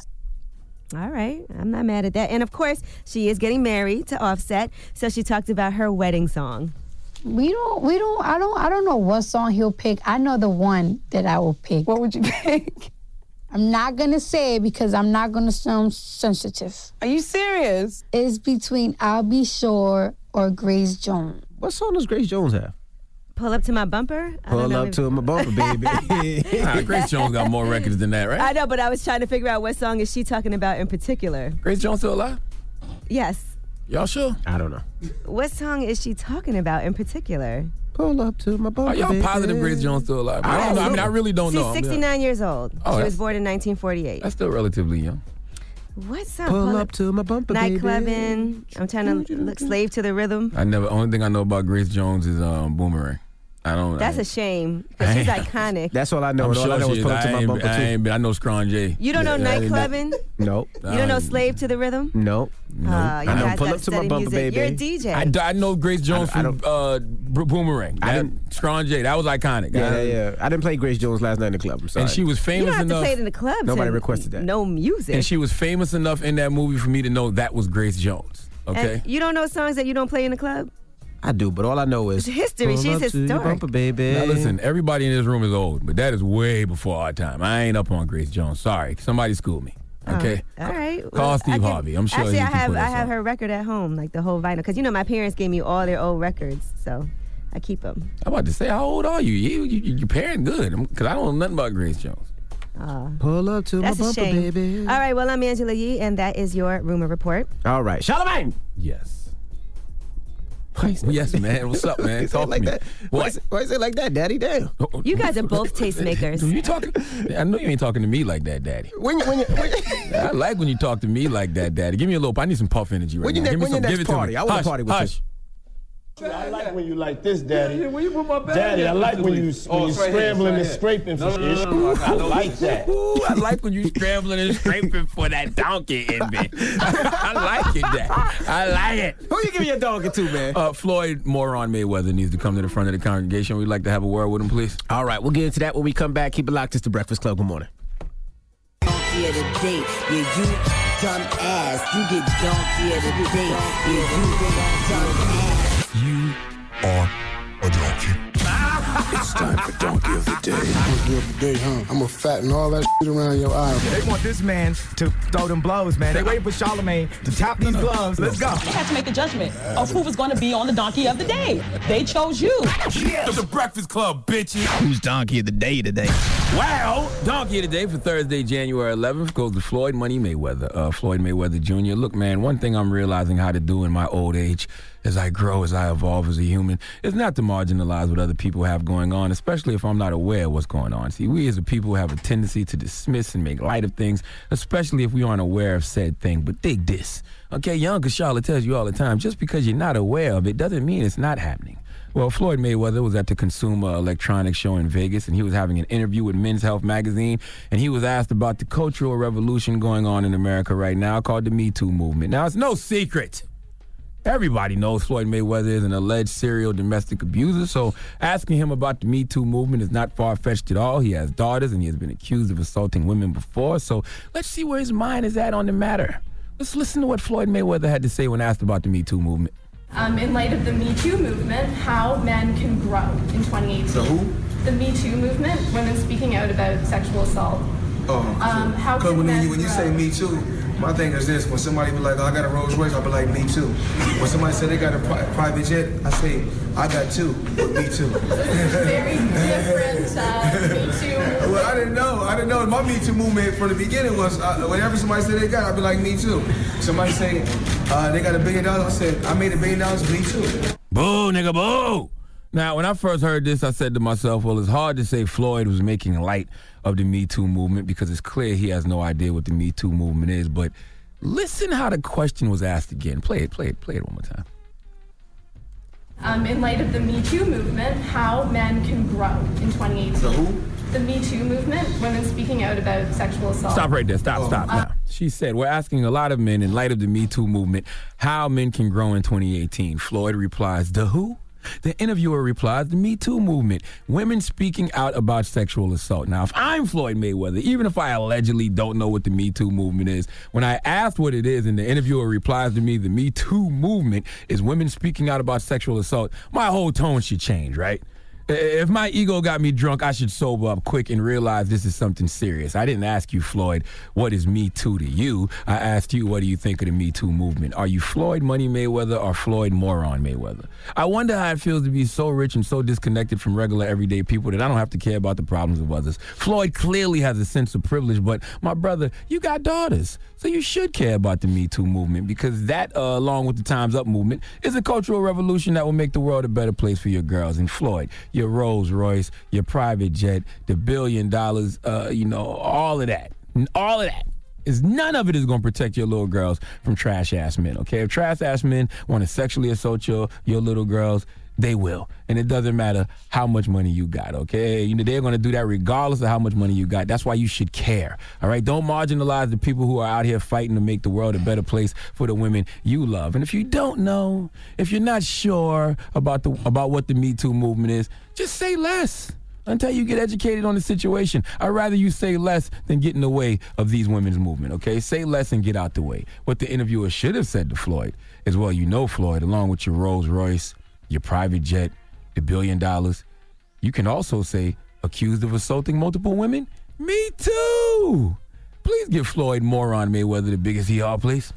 S3: All right, I'm not mad at that. And of course, she is getting married to Offset, so she talked about her wedding song.
S16: We don't, we don't, I don't, I don't know what song he'll pick. I know the one that I will pick.
S15: What would you pick?
S16: I'm not gonna say it because I'm not gonna sound sensitive.
S15: Are you serious?
S16: It's between I'll Be Sure or Grace Jones.
S1: What song does Grace Jones have?
S3: Pull up to my bumper? I don't
S1: Pull
S3: know
S1: up
S3: if-
S1: to my bumper, baby.
S2: Nah, Grace Jones got more records than that, right?
S3: I know, but I was trying to figure out what song is she talking about in particular.
S2: Grace Jones still alive?
S3: Yes.
S2: Y'all sure?
S1: I don't know.
S3: What song is she talking about in particular?
S1: Pull up to my bumper,
S2: Are y'all
S1: baby.
S2: positive Grace Jones still alive? I don't know. I mean, I really don't
S3: She's
S2: know.
S3: sixty-nine years old.
S2: Oh,
S3: she
S2: that's-
S3: was born in nineteen forty-eight.
S2: That's still relatively young.
S3: What song?
S1: Pull up to my bumper, baby.
S3: Nightclubbing. I'm trying to look slave to the rhythm.
S2: I never. Only thing I know about Grace Jones is um, Boomerang. I don't.
S3: That's
S2: I,
S3: a shame because she's iconic.
S1: That's all I know.
S2: I'm
S1: And all
S2: sure
S1: I know
S2: she
S1: is
S2: is.
S1: pull up to
S2: I
S1: my
S2: ain't-
S1: bumper,
S2: I
S1: too.
S2: ain't been- I know Scron J.
S3: You don't know
S2: Yeah, I didn't-
S3: Nightclubbing?
S1: Nope.
S3: You don't know Slave to the Rhythm?
S1: Nope.
S2: No.
S3: Uh, you
S1: I know
S3: guys
S1: Pull
S3: gotta
S1: Up to My
S3: study
S1: Bumper,
S3: music.
S1: baby.
S3: You're a D J.
S2: I, I know Grace Jones
S1: I
S2: from uh, Bo- Boomerang.
S1: I
S2: That,
S1: didn't-
S2: Scron J. That was iconic.
S1: Yeah,
S2: I-
S1: yeah, yeah. I didn't play Grace Jones last night in the club. I'm sorry.
S2: And she was
S3: You
S2: famous
S3: don't have
S2: enough.
S3: to play it in the club.
S1: Nobody
S3: to
S1: requested that.
S3: No music.
S2: And she was famous enough in that movie for me to know that was Grace Jones. Okay.
S3: And you don't know songs that you don't play in the club?
S1: I do, but all I know is
S3: It's history.
S1: Pull
S3: She's
S1: up to your
S3: historic.
S1: bumper, baby.
S2: Now listen, everybody in this room is old, but that is way before our time. I ain't up on Grace Jones. Sorry, somebody school me. Okay.
S3: Oh, all right.
S2: Call
S3: Well,
S2: Steve
S3: I can-
S2: Harvey. I'm sure
S3: Actually,
S2: he
S3: I
S2: can
S3: have
S2: put
S3: I
S2: us
S3: have
S2: on.
S3: her record at home, like the whole vinyl, because you know my parents gave me all their old records, so I keep them.
S2: I'm about to say, how old are you? You, you your parent good? Because I don't know nothing about Grace Jones.
S3: Uh,
S1: Pull up to
S3: that's
S1: my
S3: a
S1: bumper,
S3: shame.
S1: baby.
S3: All right. Well, I'm Angela Yee, and that is your rumor report.
S1: All right. Charlamagne.
S2: Yes. Yes, man. What's up, man? Talk
S1: like
S2: to me.
S1: that? Why is, it, why is it like that, Daddy? Damn.
S3: You guys are both tastemakers.
S2: You talking? I know you ain't talking to me like that, Daddy.
S1: When you, when you, when you,
S2: I like when you talk to me like that, Daddy. Give me a little. I need some puff energy right
S1: When you
S2: now.
S1: ne-
S2: Give me
S1: when
S2: some.
S1: your
S2: Give
S1: next
S2: it to
S1: party?
S2: me.
S1: I wanna
S2: Hush,
S1: party with
S2: hush.
S17: I like when you like this, Daddy.
S11: Yeah, when you put my bag
S17: Daddy, I
S11: in,
S17: like when you
S11: Oh,
S17: when you
S11: it's right here,
S17: scrambling
S11: it's
S17: and
S11: right here.
S17: scraping
S11: No,
S17: for
S11: no, no,
S17: shit.
S11: no, no, I
S17: I
S11: know
S17: like
S11: this.
S17: that.
S2: Ooh, I like when you scrambling and scraping for that donkey in me. I like it, Dad. I like it.
S1: Who you give your donkey to, man?
S2: Uh, Floyd Moron Mayweather needs to come to the front of the congregation. We'd like to have a word with him, please.
S1: All right, we'll get into that when we come back. Keep it locked. It's the Breakfast Club. Good morning.
S18: Donkey of the day, yeah, you dumb ass. You get donkey of the day, yeah, you dumb ass.
S19: You are a donkey.
S20: It's time for Donkey of the Day. Donkey of the Day, huh? I'm gonna fatten all that shit around your eye.
S21: They want this man to throw them blows, man. They waiting for Charlamagne to tap these gloves. Let's go.
S19: They had to make the judgment of who was going to be on the Donkey of the Day. They chose you.
S2: Yeah. The Breakfast Club, bitches.
S13: Who's Donkey of the Day today?
S2: Wow. Donkey of the Day for Thursday, January eleventh goes to Floyd Money Mayweather. Uh, Floyd Mayweather Junior Look, man, one thing I'm realizing how to do in my old age as I grow, as I evolve as a human, is not to marginalize what other people have going on, especially if I'm not aware of what's going on. See, we as a people have a tendency to dismiss and make light of things, especially if we aren't aware of said thing. But dig this. Okay, young Uncle Charlotte tells you all the time, just because you're not aware of it doesn't mean it's not happening. Well, Floyd Mayweather was at the Consumer Electronics Show in Vegas, and he was having an interview with Men's Health magazine, and he was asked about the cultural revolution going on in America right now called the Me Too movement. Now, it's no secret. Everybody knows Floyd Mayweather is an alleged serial domestic abuser, so asking him about the Me Too movement is not far-fetched at all. He has daughters, and he has been accused of assaulting women before, so let's see where his mind is at on the matter. Let's listen to what Floyd Mayweather had to say when asked about the Me Too movement.
S10: Um, in light of the Me Too movement, how men can grow in twenty eighteen.
S11: The who?
S10: The Me Too movement, women speaking out about sexual assault.
S11: Oh,
S10: um, how
S11: because
S10: can
S11: when,
S10: men
S11: you, when you
S10: grow?
S11: say me too, my thing is this: when somebody be like, oh, "I got a Rolls Royce," I'll be like, "Me too." When somebody say they got a pri- private jet, I say, "I got two, but me too."
S10: Very different uh, Me Too.
S11: Well, I didn't know. I didn't know. My Me Too movement from the beginning was uh, whenever somebody said they got, I'd be like, "Me too." Somebody say uh, they got a billion dollars, I said, "I made a billion dollars, me too."
S2: Boo, nigga, boo. Now, when I first heard this, I said to myself, well, it's hard to say Floyd was making light of the Me Too movement because it's clear he has no idea what the Me Too movement is. But listen how the question was asked again. Play it, play it, play it one more time.
S10: Um, in light of the Me Too movement, how men can grow in twenty eighteen.
S11: The who?
S10: The Me Too movement, women speaking out about sexual assault.
S2: Stop right there. Stop,
S11: Oh.
S2: stop.
S10: Uh,
S2: Now, she said, we're asking a lot of men in light of the Me Too movement how men can grow in twenty eighteen. Floyd replies, the who? The interviewer replies, the Me Too movement, women speaking out about sexual assault. Now, if I'm Floyd Mayweather, even if I allegedly don't know what the Me Too movement is, when I asked what it is and the interviewer replies to me, the Me Too movement is women speaking out about sexual assault, my whole tone should change, right? If my ego got me drunk, I should sober up quick and realize this is something serious. I didn't ask you, Floyd, what is Me Too to you? I asked you, what do you think of the Me Too movement? Are you Floyd Money Mayweather or Floyd Moron Mayweather? I wonder how it feels to be so rich and so disconnected from regular everyday people that I don't have to care about the problems of others. Floyd clearly has a sense of privilege, but my brother, you got daughters, so you should care about the Me Too movement because that, uh, along with the Time's Up movement, is a cultural revolution that will make the world a better place for your girls. And Floyd, your Rolls Royce, your private jet, the billion dollars, uh, you know, all of that, all of that. Is none of it is going to protect your little girls from trash-ass men, okay? If trash-ass men want to sexually assault your, your little girls, they will. And it doesn't matter how much money you got, okay? You know, they're going to do that regardless of how much money you got. That's why you should care, all right? Don't marginalize the people who are out here fighting to make the world a better place for the women you love. And if you don't know, if you're not sure about the about what the Me Too movement is, just say less until you get educated on the situation. I'd rather you say less than get in the way of these women's movement, okay? Say less and get out the way. What the interviewer should have said to Floyd is, well, you know, Floyd, along with your Rolls Royce, your private jet, the billion dollars, you can also say, accused of assaulting multiple women? Me too! Please give Floyd Moron Mayweather the biggest hee-haw, please.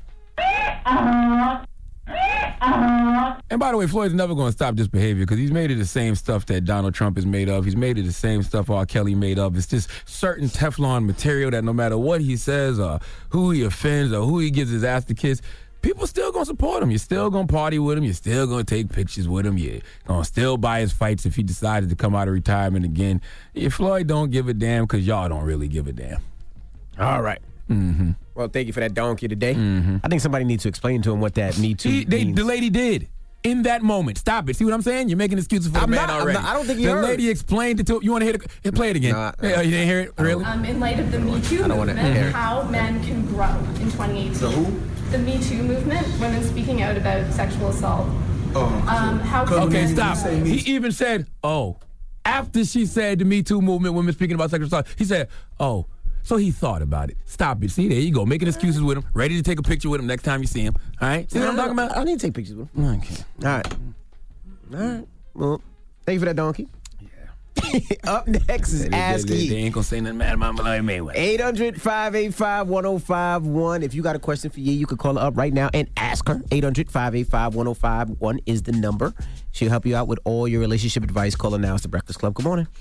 S2: And by the way, Floyd's never going to stop this behavior because he's made of the same stuff that Donald Trump is made of. He's made of the same stuff R. Kelly made of. It's this certain Teflon material that no matter what he says or who he offends or who he gives his ass to kiss, people still going to support him. You're still going to party with him. You're still going to take pictures with him. You're going to still buy his fights if he decided to come out of retirement again. If Floyd don't give a damn because y'all don't really give a damn.
S1: All right.
S2: Mm-hmm.
S1: Well, thank you for that donkey today.
S2: Mm-hmm.
S1: I think somebody needs to explain to him what that Me Too
S2: He, they,
S1: means.
S2: the lady did. In that moment. Stop it. See what I'm saying? You're making excuses for the
S1: I'm
S2: man
S1: not- I'm
S2: already.
S1: not- I don't think you
S2: The
S1: heard.
S2: lady explained it to him. You want to hear the... Hey, play it again.
S1: Nah,
S2: Hey, oh, you didn't hear it? Really?
S10: Um, in light of the Me Too
S1: I don't wanna
S10: movement,
S1: hear it.
S10: how men can grow in twenty eighteen.
S11: The who?
S10: The Me Too movement, women speaking out about sexual assault.
S11: Oh.
S10: Um, how can
S2: Okay,
S10: men
S2: stop.
S10: grow?
S2: He even said, oh. After she said the Me Too movement, women speaking about sexual assault, he said, oh. So he thought about it. Stop it. See, there you go. Making excuses with him. Ready to take a picture with him next time you see him. All right? See what I'm talking about?
S1: I don't need to take pictures with him.
S2: Okay.
S1: All right. All right. Well, thank you for that donkey. Up next is
S2: They-
S1: Ask
S2: they,
S1: Ye.
S2: they ain't gonna say nothing bad about Floyd Mayweather.
S1: eight hundred, five eight five, one oh five one. If you got a question for Ye, you can call her up right now and ask her. eight hundred, five eight five, one oh five one is the number. She'll help you out with all your relationship advice. Call her now. It's The Breakfast Club. Good morning.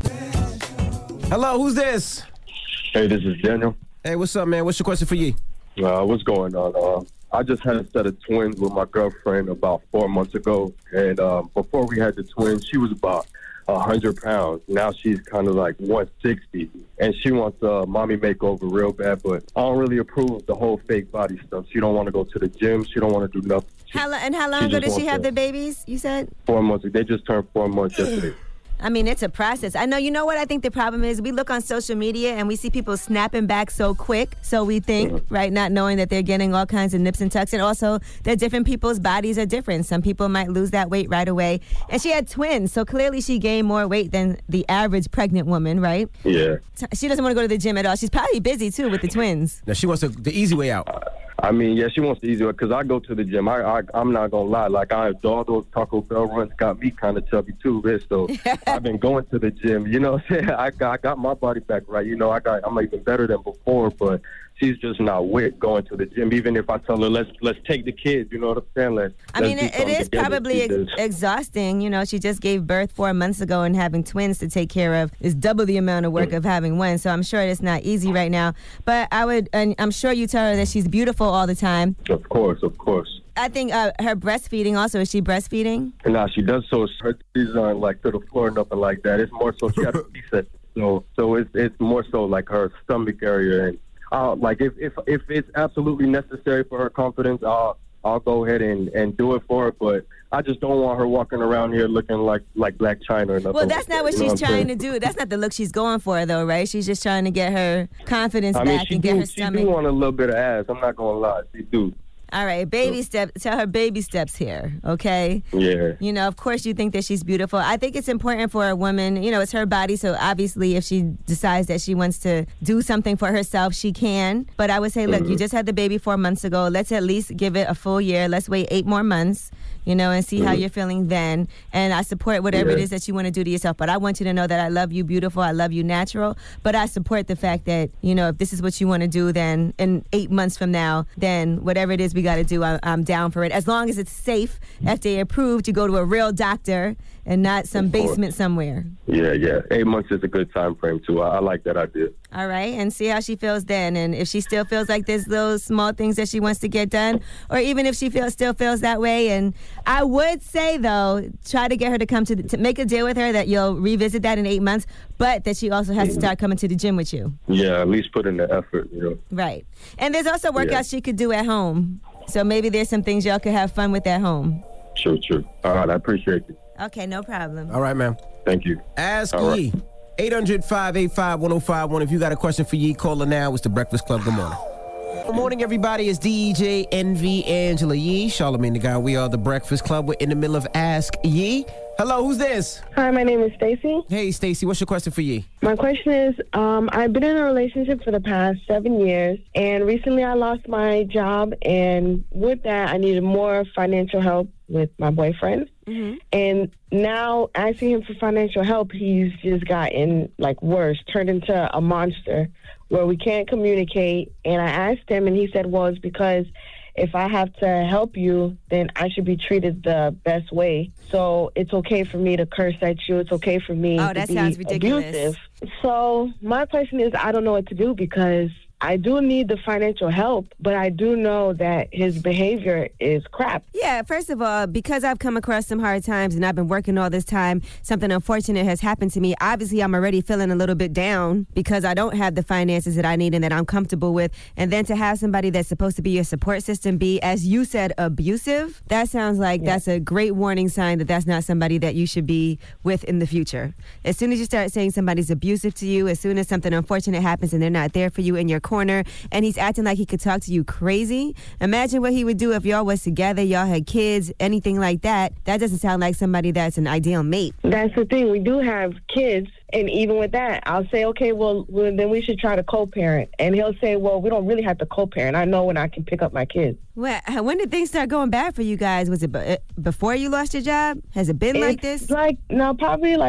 S1: Hello, who's this?
S22: Hey, this is Daniel.
S1: Hey, what's up, man? What's your question for Ye?
S22: Uh, what's going on? Uh, I just had a set of twins with my girlfriend about four months ago. And um, before we had the twins, she was about one hundred pounds. Now she's kind of like one sixty. And she wants a mommy makeover real bad. But I don't really approve of the whole fake body stuff. She don't want to go to the gym. She don't want to do nothing.
S3: How, lo- and how long
S22: She
S3: ago
S22: just
S3: did she
S22: wants
S3: have
S22: to-
S3: the babies, you said?
S22: Four months. They just turned four months yesterday.
S3: I mean, it's a process. I know, you know what I think the problem is? We look on social media and we see people snapping back so quick. So we think, right, not knowing that they're getting all kinds of nips and tucks. And also that different people's bodies are different. Some people might lose that weight right away. And she had twins. So clearly she gained more weight than the average pregnant woman, right?
S22: Yeah.
S3: She doesn't want to go to the gym at all. She's probably busy, too, with the twins.
S1: Now, she wants the, the easy way out.
S22: I mean, yeah, she wants the easy way because I go to the gym. I, I, I'm not going to lie. Like, I all those Taco Bell runs got me kind of chubby, too, bitch. So I've been going to the gym. You know what I'm saying? I got, I got my body back right. You know, I got, I'm even better than before, but she's just not with going to the gym. Even if I tell her, let's let's take the kids, you know what I'm saying? Let's,
S3: I
S22: let's
S3: mean,
S22: do
S3: it, it
S22: something
S3: is
S22: together.
S3: probably
S22: She
S3: ex-
S22: just-
S3: exhausting. You know, she just gave birth four months ago, and having twins to take care of is double the amount of work of having one. So I'm sure it's not easy right now. But I would, and I'm sure you tell her that she's beautiful all the time.
S22: Of course, of course.
S3: I think uh, her breastfeeding also, is she breastfeeding?
S22: Nah, she does so. Her titties aren't like to the floor or nothing like that. It's more so she has a C-section. So, so it's it's more so like her stomach area and uh, like if, if if it's absolutely necessary for her confidence, I'll I'll go ahead and, and do it for her. But I just don't want her walking around here looking like like Black China or nothing.
S3: Well, that's
S22: like
S3: not what
S22: that, you know
S3: she's
S22: I'm
S3: trying
S22: saying?
S3: to do. That's not the look she's going for, though, right? She's just trying to get her confidence
S22: I mean,
S3: back
S22: she
S3: and get
S22: do,
S3: her
S22: she
S3: stomach.
S22: do want a little bit of ass. I'm not gonna lie, she do.
S3: All right, baby steps. Tell her baby steps here, okay?
S22: Yeah.
S3: You know, of course you think that she's beautiful. I think it's important for a woman, you know, it's her body, so obviously if she decides that she wants to do something for herself, she can. But I would say, look, you just had the baby four months ago. Let's at least give it a full year. Let's wait eight more months, you know, and see how you're feeling then. And I support whatever it
S22: Yeah.
S3: is that you want to do to yourself. But I want you to know that I love you beautiful. I love you natural. But I support the fact that, you know, if this is what you want to do, then in eight months from now, then whatever it is we got to do, I, I'm down for it. As long as it's safe, F D A approved, you go to a real doctor and not some
S22: Of course.
S3: basement somewhere.
S22: Yeah, yeah. Eight months is a good time frame too. I, I like that idea.
S3: All right, and see how she feels then. And if she still feels like there's those small things that she wants to get done, or even if she feels still feels that way. And I would say, though, try to get her to come to, the, to make a deal with her that you'll revisit that in eight months, but that she also has to start coming to the gym with you.
S22: Yeah, at least put in the effort, you know.
S3: Right. And there's also workouts
S22: Yeah.
S3: she could do at home. So maybe there's some things y'all could have fun with at home.
S22: True, true. All right, I appreciate you.
S3: Okay, no problem.
S1: All right, ma'am.
S22: Thank you.
S1: Ask
S22: All right.
S1: Ye. eight hundred, five eight five, one oh five one. If you got a question for Ye, call her now. It's The Breakfast Club. Good morning. Good morning, everybody. It's D J Envy, Angela Yee, Charlamagne the Guy. We are The Breakfast Club. We're in the middle of Ask Ye. Hello, who's this?
S23: Hi, my name is Stacy.
S1: Hey, Stacy. What's your question for Ye?
S23: My question is, um, I've been in a relationship for the past seven years, and recently I lost my job, and with that, I needed more financial help with my boyfriend.
S3: Mm-hmm.
S23: And now asking him for financial help, he's just gotten, like, worse, turned into a monster where we can't communicate. And I asked him, and he said, well, it's because if I have to help you, then I should be treated the best way. So it's okay for me to curse at you. It's okay for me
S3: Oh,
S23: to
S3: that
S23: be
S3: sounds ridiculous.
S23: abusive. So my question is, I don't know what to do because I do need the financial help, but I do know that his behavior is crap.
S3: Yeah, first of all, because I've come across some hard times and I've been working all this time, something unfortunate has happened to me. Obviously, I'm already feeling a little bit down because I don't have the finances that I need and that I'm comfortable with. And then to have somebody that's supposed to be your support system be, as you said, abusive, that sounds like
S23: Yeah.
S3: that's a great warning sign that that's not somebody that you should be with in the future. As soon as you start saying somebody's abusive to you, as soon as something unfortunate happens and they're not there for you in your corner and he's acting like he could talk to you crazy, imagine what he would do if y'all was together, y'all had kids, anything like that. That doesn't sound like somebody that's an ideal mate.
S23: That's the thing. We do have kids. And even with that, I'll say, okay, well, well, then we should try to co-parent. And he'll say, well, we don't really have to co-parent. I know when I can pick up my kids.
S3: Well, when did things start going bad for you guys? Was it be- before you lost your job? Has it been like this?
S23: It's like, no, probably like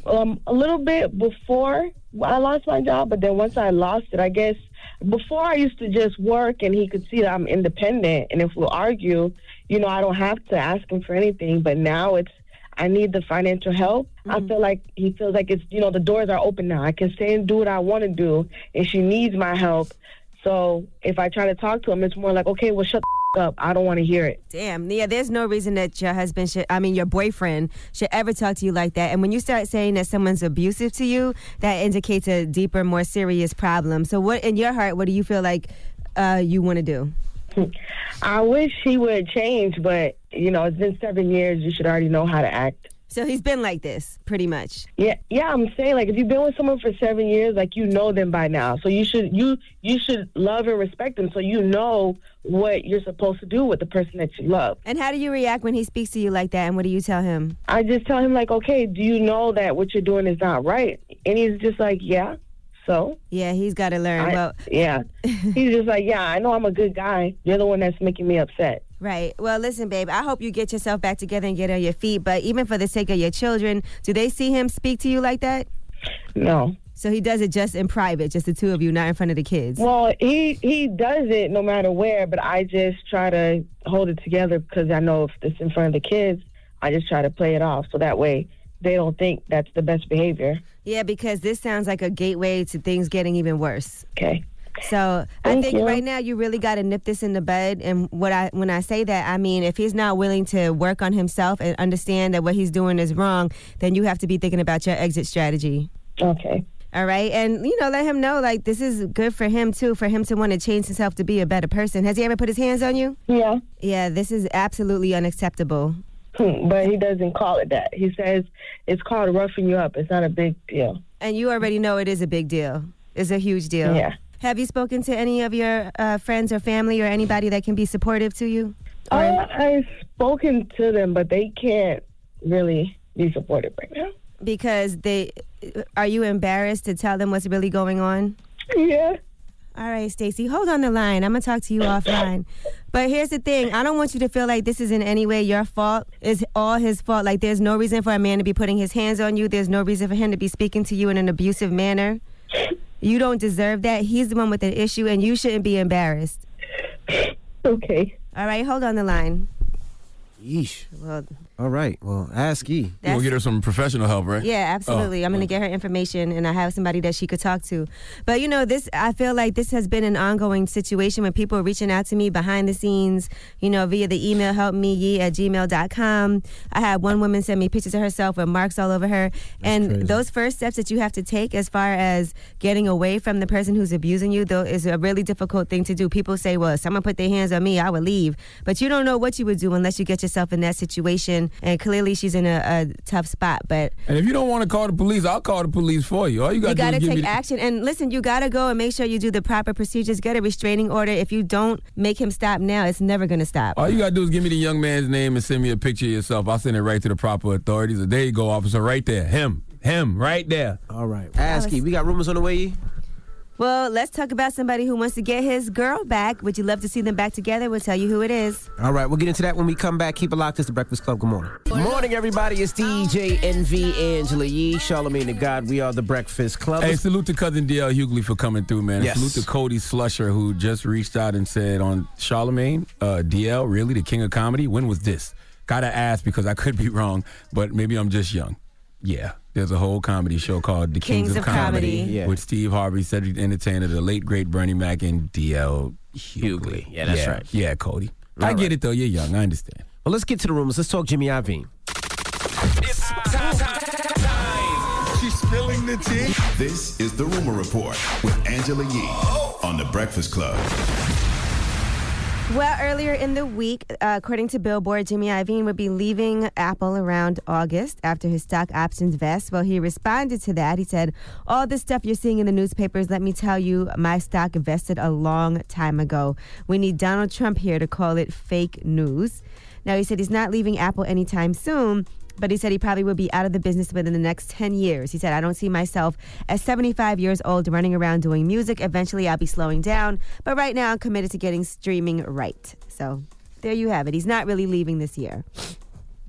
S23: Um, a little bit before I lost my job, but then once I lost it, I guess before I used to just work and he could see that I'm independent. And if we'll argue, you know, I don't have to ask him for anything. But now it's, I need the financial help. Mm-hmm. I feel like he feels like it's, you know, the doors are open now. I can stay and do what I want to do. And she needs my help. So if I try to talk to him, it's more like, okay, well, shut the up. I don't want to hear it.
S3: Damn. Yeah, there's no reason that your husband should, I mean, your boyfriend should ever talk to you like that. And when you start saying that someone's abusive to you, that indicates a deeper, more serious problem. So what, in your heart, what do you feel like uh, you want to do?
S23: I wish he would change, but, you know, it's been seven years. You should already know how to act.
S3: So he's been like this, pretty much.
S23: Yeah, yeah. I'm saying, like, if you've been with someone for seven years, like, you know them by now. So you should you you should love and respect them, so you know what you're supposed to do with the person that you love.
S3: And how do you react when he speaks to you like that? And what do you tell him?
S23: I just tell him, like, okay, do you know that what you're doing is not right? And he's just like, yeah. So
S3: yeah, he's got to learn.
S23: I,
S3: well,
S23: yeah, he's just like, yeah, I know I'm a good guy. You're the one that's making me upset.
S3: Right. Well, listen, babe, I hope you get yourself back together and get on your feet. But even for the sake of your children, do they see him speak to you like that?
S23: No.
S3: So he does it just in private, just the two of you, not in front of the kids?
S23: Well, he, he does it no matter where, but I just try to hold it together because I know if it's in front of the kids, I just try to play it off so that way they don't think that's the best behavior.
S3: Yeah, because this sounds like a gateway to things getting even worse.
S23: Okay.
S3: So
S23: Thank
S3: I think
S23: you.
S3: right now you really got to nip this in the bud. And what I when I say that, I mean, if he's not willing to work on himself and understand that what he's doing is wrong, then you have to be thinking about your exit strategy.
S23: Okay.
S3: All right. And, you know, let him know, like, this is good for him, too, for him to want to change himself to be a better person. Has he ever put his hands on you?
S23: Yeah.
S3: Yeah, this is absolutely unacceptable.
S23: Hmm, but he doesn't call it that. He says it's called roughing you up. It's not a big deal.
S3: And you already know it is a big deal. It's a huge deal.
S23: Yeah.
S3: Have you spoken to any of your uh, friends or family or anybody that can be supportive to you?
S23: Uh, I've spoken to them, but they can't really be supportive right now.
S3: Because they, are you embarrassed to tell them what's really going on?
S23: Yeah.
S3: All right, Stacey, hold on the line. I'm going to talk to you offline. But here's the thing. I don't want you to feel like this is in any way your fault. It's all his fault. Like, there's no reason for a man to be putting his hands on you. There's no reason for him to be speaking to you in an abusive manner. You don't deserve that. He's the one with the issue, and you shouldn't be embarrassed.
S23: Okay.
S3: All right, hold on the line.
S1: Yeesh.
S3: Well,
S1: all right. Well, ask E.
S2: You gonna get her some professional help, right?
S3: Yeah, absolutely.
S2: Oh.
S3: I'm going to get her information, and I have somebody that she could talk to. But, you know, this, I feel like this has been an ongoing situation when people are reaching out to me behind the scenes, you know, via the email helpmeye at gmail dot com. I had one woman send me pictures of herself with marks all over her. That's and crazy. Those first steps that you have to take as far as getting away from the person who's abusing you, though, is a really difficult thing to do. People say, well, if someone put their hands on me, I would leave. But you don't know what you would do unless you get yourself in that situation. And clearly she's in a, a tough spot. But
S2: And if you don't want to call the police, I'll call the police for you. All you got
S3: you
S2: to do
S3: got to
S2: is give
S3: take
S2: me the-
S3: action. And listen, you got to go and make sure you do the proper procedures. Get a restraining order. If you don't make him stop now, it's never going to stop.
S2: All you got to do is give me the young man's name and send me a picture of yourself. I'll send it right to the proper authorities. There you go, officer, right there. Him. Him, right there.
S1: All right. Ask E. We got rumors on the way, E?
S3: Well, let's talk about somebody who wants to get his girl back. Would you love to see them back together? We'll tell you who it is.
S1: All right, we'll get into that when we come back. Keep it locked. It's The Breakfast Club. Good morning. Good morning, everybody. It's D J N V, Angela Yee, Charlamagne the God. We are The Breakfast Club.
S2: Hey, salute to cousin D L Hughley for coming through, man.
S1: Yes.
S2: Salute to Cody Slusher, who just reached out and said on Charlamagne, uh, D L, really, the king of comedy? When was this? Gotta ask because I could be wrong, but maybe I'm just young. Yeah, there's a whole comedy show called The Kings,
S3: Kings
S2: of,
S3: of
S2: Comedy,
S3: Comedy.
S1: Yeah.
S2: with Steve Harvey, Cedric the Entertainer, the late, great Bernie Mac, and D L Hughley.
S1: Yeah, that's
S2: yeah,
S1: right.
S2: Yeah, Cody.
S1: All
S2: I get
S1: right.
S2: it, though. You're young. I understand.
S1: Well, let's get to the rumors. Let's talk Jimmy Iovine.
S6: It's time, time, time. She's spilling the tea.
S5: This is The Rumor Report with Angela Yee on The Breakfast Club.
S3: Well, earlier in the week, uh, according to Billboard, Jimmy Iovine would be leaving Apple around August after his stock options vest. Well, he responded to that. He said, all this stuff you're seeing in the newspapers, let me tell you, my stock vested a long time ago. We need Donald Trump here to call it fake news. Now, he said he's not leaving Apple anytime soon, but he said he probably will be out of the business within the next ten years. He said, I don't see myself as seventy-five years old running around doing music. Eventually, I'll be slowing down. But right now, I'm committed to getting streaming right. So there you have it. He's not really leaving this year.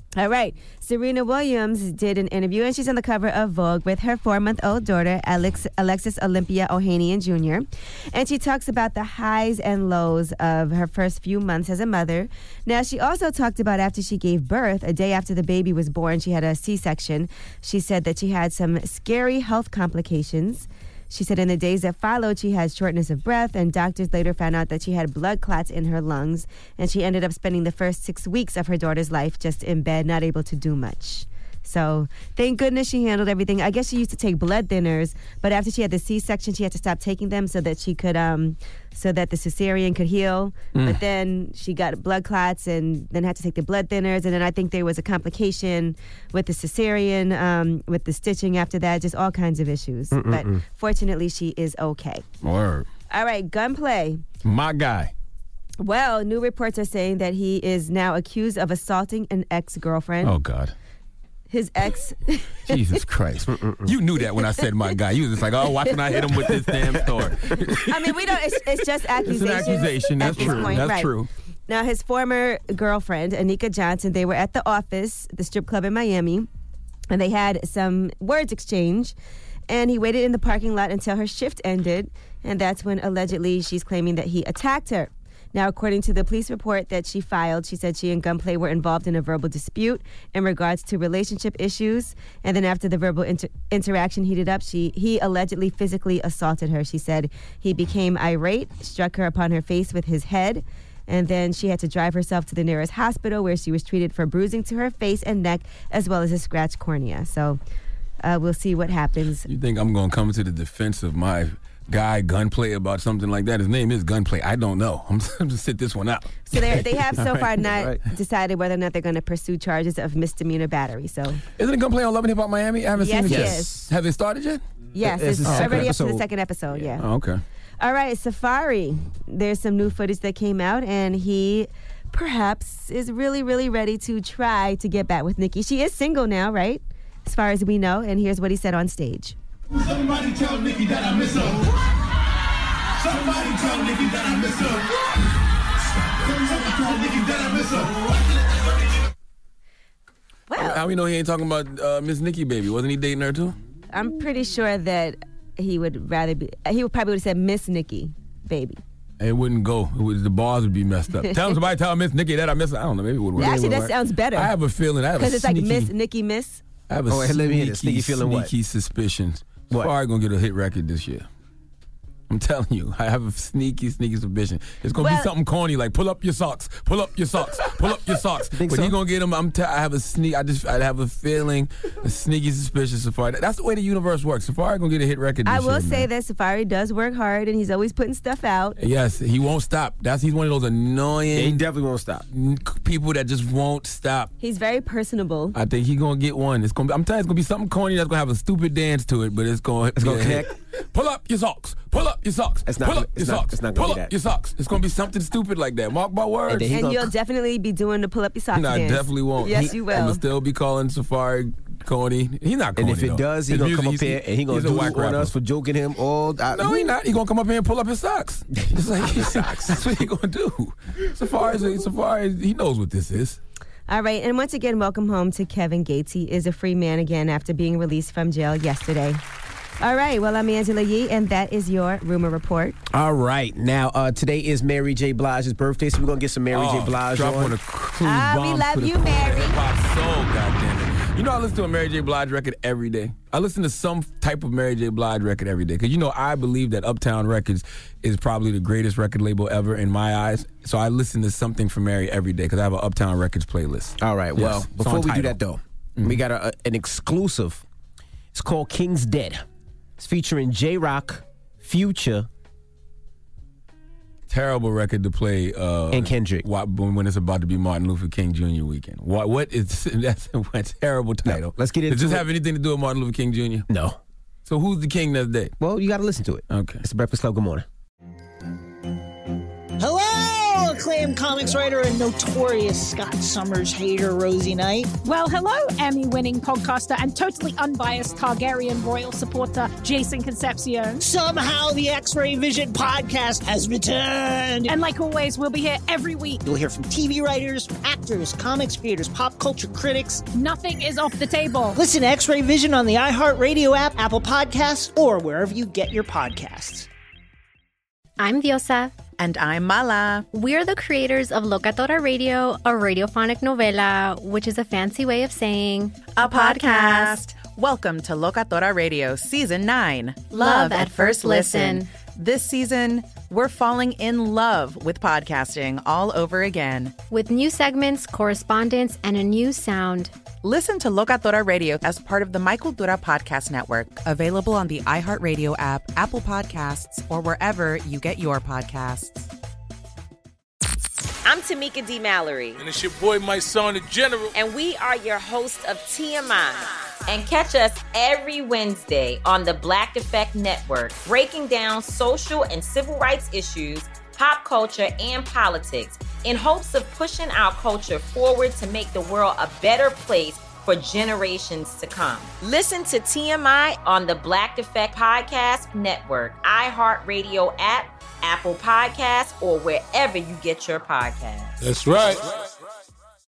S3: All right. Serena Williams did an interview, and she's on the cover of Vogue with her four-month-old daughter, Alex, Alexis Olympia Ohanian Junior And she talks about the highs and lows of her first few months as a mother. Now, she also talked about after she gave birth, a day after the baby was born, she had a C-section. She said that she had some scary health complications. She said in the days that followed, she had shortness of breath, and doctors later found out that she had blood clots in her lungs, and she ended up spending the first six weeks of her daughter's life just in bed, not able to do much. So thank goodness she handled everything. I guess she used to take blood thinners, but after she had the C-section, she had to stop taking them so that she could, um, so that the cesarean could heal.
S2: Mm.
S3: But then she got blood clots and then had to take the blood thinners. And then I think there was a complication with the cesarean, um, with the stitching after that, just all kinds of issues.
S2: Mm-mm-mm.
S3: But fortunately, she is okay.
S2: Word.
S3: All right, gunplay.
S2: My guy.
S3: Well, new reports are saying that he is now accused of assaulting an ex-girlfriend.
S2: Oh, God.
S3: His ex.
S2: Jesus Christ. You knew that when I said my guy. You was just like, oh, why can't I hit him with this damn story?
S3: I mean, we don't, it's, it's just
S2: It's
S3: accusations.
S2: an accusation. That's
S3: at this
S2: true.
S3: point,
S2: That's
S3: right.
S2: true.
S3: Now, his former girlfriend, Anika Johnson, they were at the office, the strip club in Miami, and they had some words exchange. And he waited in the parking lot until her shift ended, and that's when allegedly she's claiming that he attacked her. Now, according to the police report that she filed, she said she and Gunplay were involved in a verbal dispute in regards to relationship issues. And then after the verbal inter- interaction heated up, she he allegedly physically assaulted her. She said he became irate, struck her upon her face with his head, and then she had to drive herself to the nearest hospital where she was treated for bruising to her face and neck, as well as a scratched cornea. So uh, we'll see what happens.
S2: You think I'm going to come to the defense of my guy Gunplay about something like that? His name is Gunplay. I don't know. I'm just going to sit this one out.
S3: So they they have so
S2: All
S3: far
S2: right.
S3: not
S2: Right.
S3: decided whether or not they're going to pursue charges of misdemeanor battery. So
S2: Isn't it Gunplay on Love and Hip Hop Miami? I haven't
S3: Yes,
S2: seen it
S3: it
S2: yet.
S3: is.
S2: Have they started yet?
S3: yes,
S2: It's
S3: it's,
S2: the second
S3: already up to the
S2: episode.
S3: second episode. Yeah.
S2: Oh, okay.
S3: All right, Safari. There's some new footage that came out, and he perhaps is really, really ready to try to get back with Nicki. She is single now, right? As far as we know. And here's what he said on stage.
S6: Somebody tell Nicki that I miss her. Somebody tell Nicki that I miss her. Somebody tell Nicki that I miss her.
S3: Well,
S2: How we know he ain't talking about uh, Miss Nicki, baby? Wasn't he dating her too?
S3: I'm pretty sure that he would rather be. He would probably would have said Miss Nicki, baby.
S2: It wouldn't go. It would, the bars would be messed up. Tell somebody, tell Miss Nicki that I miss her. I don't know. Maybe it would work.
S3: Actually,
S2: It would
S3: that
S2: work.
S3: sounds better.
S2: I have a feeling. I have a
S3: Because it's like
S2: sneaky,
S3: Miss Nicki Miss.
S2: I have a
S1: Oh, wait,
S2: sneaky,
S1: let me hear this. Sneaky feeling what?
S2: sneaky suspicion.
S1: What?
S2: Safari gonna get a hit record this year. I'm telling you, I have a sneaky, sneaky suspicion. It's gonna
S3: Well-
S2: be something corny like pull up your socks, pull up your socks, pull up your socks. But
S1: so?
S2: he gonna get them. I'm. T- I have a sneak. I just. I have a feeling, a sneaky suspicion. Safari. That's the way the universe works. Safari gonna get a hit record this
S3: I
S2: year.
S3: will say
S2: man.
S3: that Safari does work hard, and he's always putting stuff out.
S2: Yes, he won't stop. That's he's one of those annoying.
S1: He definitely won't stop.
S2: People that just won't stop.
S3: He's very personable.
S2: I think he gonna get one. It's gonna. Be, I'm telling you, it's gonna be something corny that's gonna have a stupid dance to it, but it's gonna.
S1: It's gonna
S2: be a hit.
S1: connect.
S2: Pull up your socks. Pull up your socks.
S1: It's not
S2: Pull
S1: gonna-
S2: up your
S1: it's not-
S2: socks.
S1: it's not gonna
S2: Pull
S1: be
S2: up
S1: that.
S2: your socks. It's gonna be something stupid like that. Mark my words.
S1: And then he
S3: And
S1: gonna
S3: you'll
S1: c-
S3: definitely be doing the pull up your socks
S2: No, I
S3: dance.
S2: definitely won't.
S3: Yes,
S2: He-
S3: you
S2: I'm
S3: will.
S2: gonna still be calling Safari corny. He's not corny.
S1: And if it
S2: though.
S1: does, he
S2: His
S1: gonna come
S2: music,
S1: up here
S2: he's-
S1: and he gonna
S2: he's a
S1: do
S2: whack
S1: on
S2: rapper.
S1: us for joking him all. I,
S2: No, he not. He gonna come up here and pull up his socks. It's like his socks. That's what he gonna do. Safari, Safari, he knows what this is.
S3: All right, and once again, welcome home to Kevin Gates. He is a free man again after being released from jail yesterday. All right, well, I'm Angela Yee, and that is your rumor report.
S1: All right, now uh, today is Mary J. Blige's birthday, so we're gonna get some Mary J.
S2: Oh,
S1: Blige
S2: drop
S1: on.
S2: on a cruise
S3: Ah, we
S2: bomb
S3: love
S2: to the
S3: you,
S2: core.
S3: Mary.
S2: Hip-hop soul, goddammit. You know I listen to a Mary J. Blige record every day. I listen to some type of Mary J. Blige record every day. Because, you know, I believe that Uptown Records is probably the greatest record label ever in my eyes. So I listen to something from Mary every day because I have an Uptown Records playlist.
S1: All right,
S2: Yes,
S1: well,
S2: it's
S1: before
S2: on
S1: we do
S2: Tidal.
S1: that though, we got a, a- an exclusive. It's called King's Dead. It's featuring J Rock, Future,
S2: Terrible record to play. Uh,
S1: and Kendrick.
S2: why- when it's about to be Martin Luther King Junior weekend. What? What is that's a terrible title.
S1: let's get into
S2: Does this
S1: it.
S2: have anything to do with Martin Luther King Junior?
S1: No.
S2: So who's the king that day?
S1: Well, you got to listen to it.
S2: Okay.
S1: It's the Breakfast Club. Good morning.
S4: Hello, acclaimed comics writer and notorious Scott Summers hater, Rosie Knight.
S7: Well, hello, Emmy-winning podcaster and totally unbiased Targaryen royal supporter, Jason Concepcion.
S4: Somehow the X-Ray Vision podcast has returned.
S7: And like always, we'll be here every week.
S4: You'll hear from T V writers, actors, comics creators, pop culture critics.
S7: Nothing is off the table.
S4: Listen to X-Ray Vision on the iHeartRadio app, Apple Podcasts, or wherever you get your podcasts.
S8: I'm Diosa.
S24: And I'm Mala.
S8: We're the creators of Locatora Radio, a radiophonic novela, which is a fancy way of saying
S24: a podcast. Welcome to Locatora Radio Season nine.
S8: Love, love at first listen. listen.
S24: This season, we're falling in love with podcasting all over again.
S8: With new segments, correspondence, and a new sound.
S24: Listen to Locatora Radio as part of the My Cultura Podcast Network, available on the iHeartRadio app, Apple Podcasts, or wherever you get your podcasts.
S25: I'm Tamika D. Mallory.
S26: And it's your boy, my son, the General.
S25: And we are your hosts of T M I. And catch us every Wednesday on the Black Effect Network, breaking down social and civil rights issues, pop culture, and politics, in hopes of pushing our culture forward to make the world a better place for generations to come. Listen to T M I on the Black Effect Podcast Network, iHeartRadio app, Apple Podcasts, or wherever you get your podcasts.
S26: That's right.